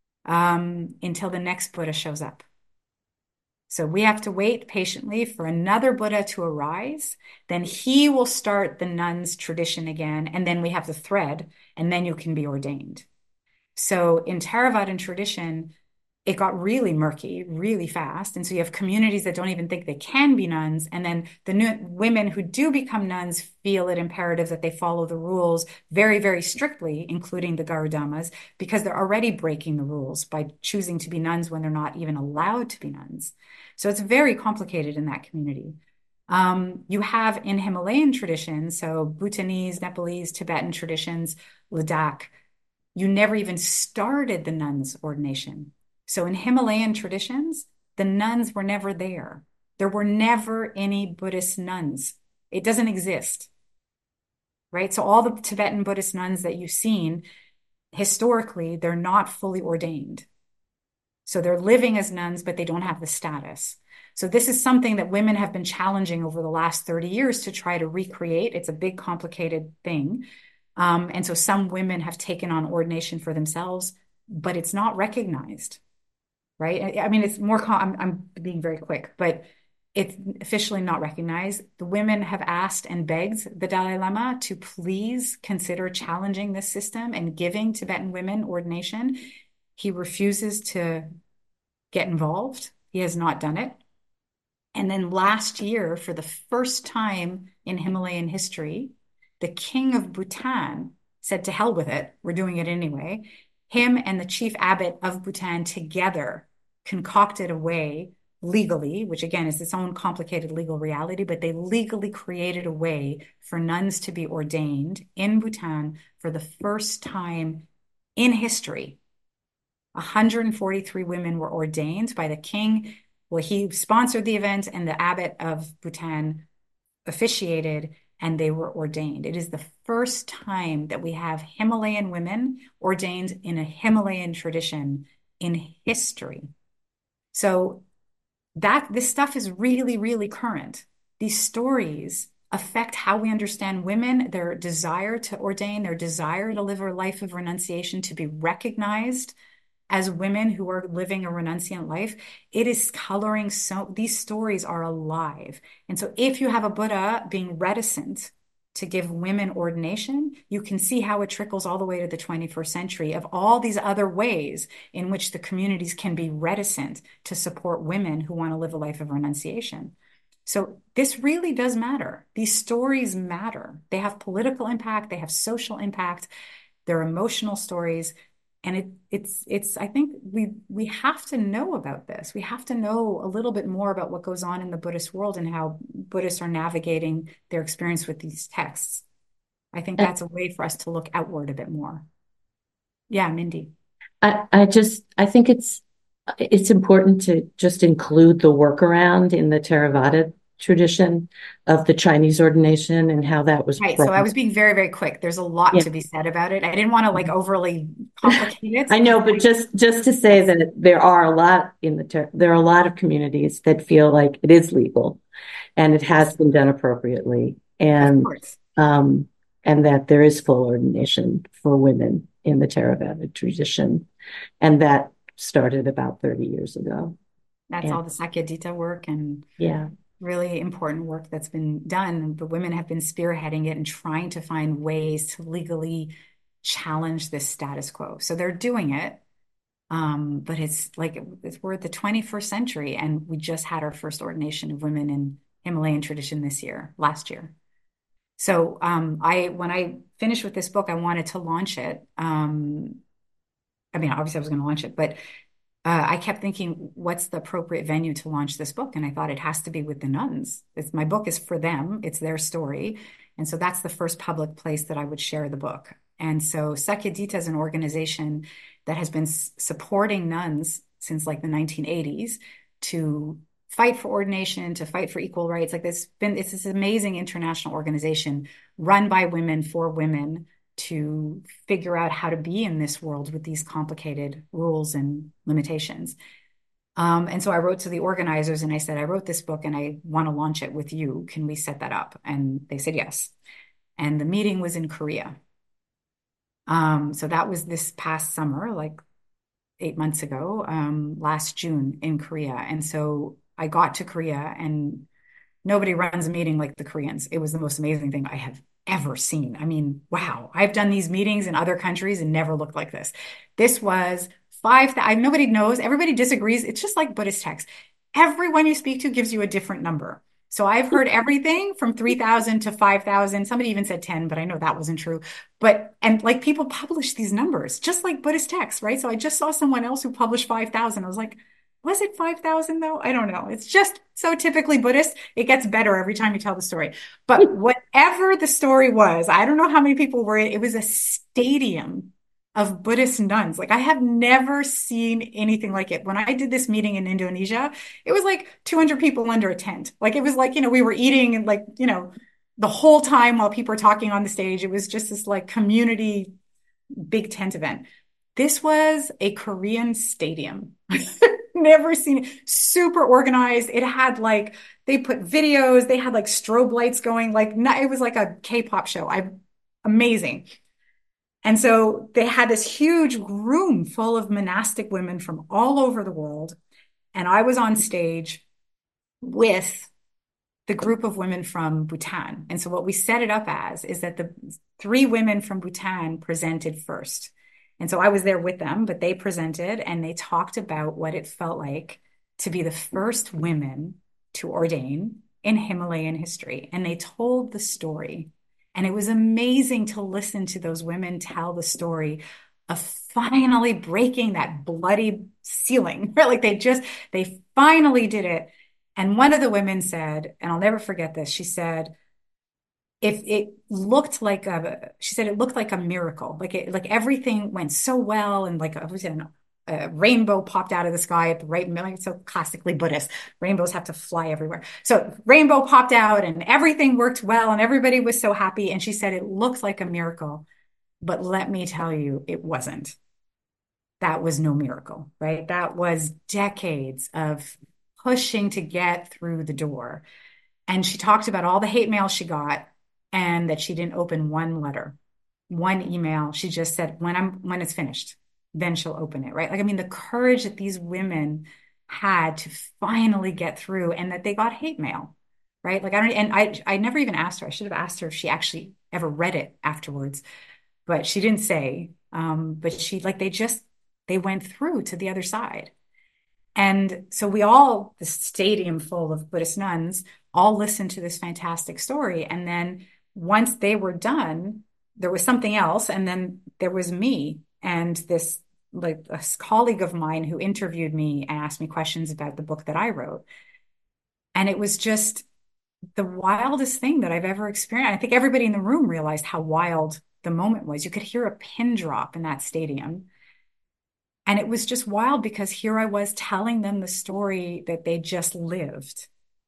until the next Buddha shows up. So we have to wait patiently for another Buddha to arise. Then he will start the nuns' tradition again. And then we have the thread, and then you can be ordained. So in Theravadan tradition, it got really murky really fast. And so you have communities that don't even think they can be nuns. And then the new women who do become nuns feel it imperative that they follow the rules very, very strictly, including the Garudamas, because they're already breaking the rules by choosing to be nuns when they're not even allowed to be nuns. So it's very complicated in that community. You have in Himalayan traditions, so Bhutanese, Nepalese, Tibetan traditions, Ladakh, you never even started the nuns' ordination. So in Himalayan traditions, the nuns were never there. There were never any Buddhist nuns. It doesn't exist, right? So all the Tibetan Buddhist nuns that you've seen, historically, they're not fully ordained. So they're living as nuns, but they don't have the status. So this is something that women have been challenging over the last 30 years to try to recreate. It's a big, complicated thing. And so some women have taken on ordination for themselves, but it's not recognized, right? I mean, it's more, I'm being very quick, but it's officially not recognized. The women have asked and begged the Dalai Lama to please consider challenging this system and giving Tibetan women ordination. He refuses to get involved. He has not done it. And then last year, for the first time in Himalayan history, the king of Bhutan said, to hell with it, we're doing it anyway. Him and the chief abbot of Bhutan together concocted a way legally, which again is its own complicated legal reality, but they legally created a way for nuns to be ordained in Bhutan for the first time in history. 143 women were ordained by the king. Well, he sponsored the event, and the abbot of Bhutan officiated, and they were ordained. It is the first time that we have Himalayan women ordained in a Himalayan tradition in history. So this stuff is really, really current. These stories affect how we understand women, their desire to ordain, their desire to live a life of renunciation, to be recognized as women who are living a renunciant life. It is coloring, so these stories are alive. And so if you have a Buddha being reticent to give women ordination, you can see how it trickles all the way to the 21st century of all these other ways in which the communities can be reticent to support women who want to live a life of renunciation. So this really does matter. These stories matter. They have political impact. They have social impact. They're emotional stories. And it's I think we have to know about this. We have to know a little bit more about what goes on in the Buddhist world and how Buddhists are navigating their experience with these texts. I think that's a way for us to look outward a bit more. Yeah, Mindy. I think it's important to just include the workaround in the Theravada tradition of the Chinese ordination and how that was right. So I was being very, very quick. There's a lot to be said about it. I didn't want to like overly complicate it. I know, but just to say that there are a lot of communities that feel like it is legal and it has been done appropriately, and that there is full ordination for women in the Theravada tradition, and that started about 30 years ago. That's all the Sakyadhita work and really important work that's been done. The women have been spearheading it and trying to find ways to legally challenge this status quo. So they're doing it. But it's like we're at the 21st century, and we just had our first ordination of women in Himalayan tradition last year. So when I finished with this book, I wanted to launch it. I mean, obviously I was going to launch it, but I kept thinking, what's the appropriate venue to launch this book? And I thought it has to be with the nuns. My book is for them. It's their story. And so that's the first public place that I would share the book. And so Sakyadhita is an organization that has been supporting nuns since like the 1980s to fight for ordination, to fight for equal rights. Like it's this amazing international organization run by women for women to figure out how to be in this world with these complicated rules and limitations. And so I wrote to the organizers and I said, I wrote this book and I want to launch it with you. Can we set that up? And they said yes. And the meeting was in Korea. So that was this past summer, like 8 months ago, last June in Korea. And so I got to Korea, and nobody runs a meeting like the Koreans. It was the most amazing thing I have ever seen. I mean, wow. I've done these meetings in other countries and never looked like this. This was 5,000. Nobody knows. Everybody disagrees. It's just like Buddhist texts. Everyone you speak to gives you a different number. So I've heard everything from 3,000 to 5,000. Somebody even said 10, but I know that wasn't true. And like people publish these numbers, just like Buddhist texts, right? So I just saw someone else who published 5,000. I was like, was it 5,000 though? I don't know. It's just so typically Buddhist. It gets better every time you tell the story. But whatever the story was, I don't know how many people were in it. It was a stadium of Buddhist nuns. Like I have never seen anything like it. When I did this meeting in Indonesia, it was like 200 people under a tent. Like it was like, we were eating and like, the whole time while people were talking on the stage, it was just this like community big tent event. This was a Korean stadium. Never seen it. Super organized. It had like, they put videos, they had like strobe lights going, like it was like a K-pop show. Amazing. And so they had this huge room full of monastic women from all over the world. And I was on stage with the group of women from Bhutan. And so what we set it up as is that the 3 women from Bhutan presented first. And so I was there with them, but they presented and they talked about what it felt like to be the first women to ordain in Himalayan history. And they told the story. And it was amazing to listen to those women tell the story of finally breaking that bloody ceiling. Like they finally did it. And one of the women said, and I'll never forget this, she said, if it looked like it looked like a miracle. Like everything went so well. And like a rainbow popped out of the sky at the right moment. It's so classically Buddhist. Rainbows have to fly everywhere. So rainbow popped out and everything worked well and everybody was so happy. And she said, it looked like a miracle, but let me tell you, it wasn't. That was no miracle, right? That was decades of pushing to get through the door. And she talked about all the hate mail she got and that she didn't open one letter, one email. She just said, when it's finished, then she'll open it, right? Like, I mean, the courage that these women had to finally get through and that they got hate mail, right? Like, I never even asked her. I should have asked her if she actually ever read it afterwards, but she didn't say. But they went through to the other side. And so the stadium full of Buddhist nuns, all listened to this fantastic story. And then once they were done, there was something else. And then there was me and this like a colleague of mine who interviewed me and asked me questions about the book that I wrote. And it was just the wildest thing that I've ever experienced. I think everybody in the room realized how wild the moment was. You could hear a pin drop in that stadium. And it was just wild because here I was telling them the story that they just lived.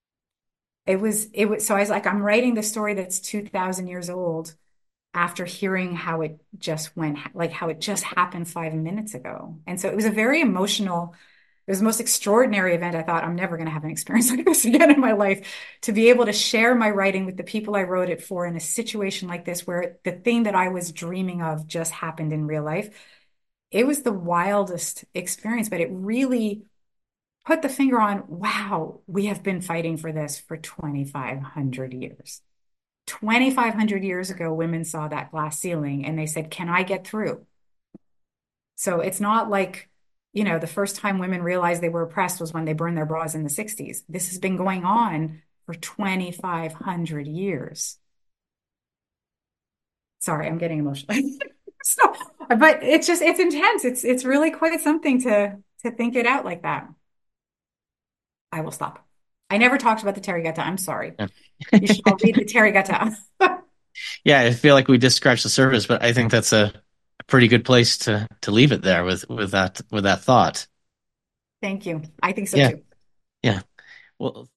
So I was like, I'm writing the story that's 2,000 years old after hearing how it just went, like how it just happened 5 minutes ago. And so it was a very emotional, it was the most extraordinary event. I thought, I'm never going to have an experience like this again in my life, to be able to share my writing with the people I wrote it for in a situation like this, where the thing that I was dreaming of just happened in real life. It was the wildest experience, but it really put the finger on, wow, we have been fighting for this for 2,500 years. 2,500 years ago, women saw that glass ceiling and they said, can I get through? So it's not like, the first time women realized they were oppressed was when they burned their bras in the 60s. This has been going on for 2,500 years. Sorry, I'm getting emotional. So, but it's intense. It's really quite something to think it out like that. I will stop. I never talked about the Therigatha. I'm sorry. You should all read the Therigatha. Yeah, I feel like we just scratched the surface, but I think that's a pretty good place to leave it there with that thought. Thank you. I think so Yeah. too. Yeah. Well,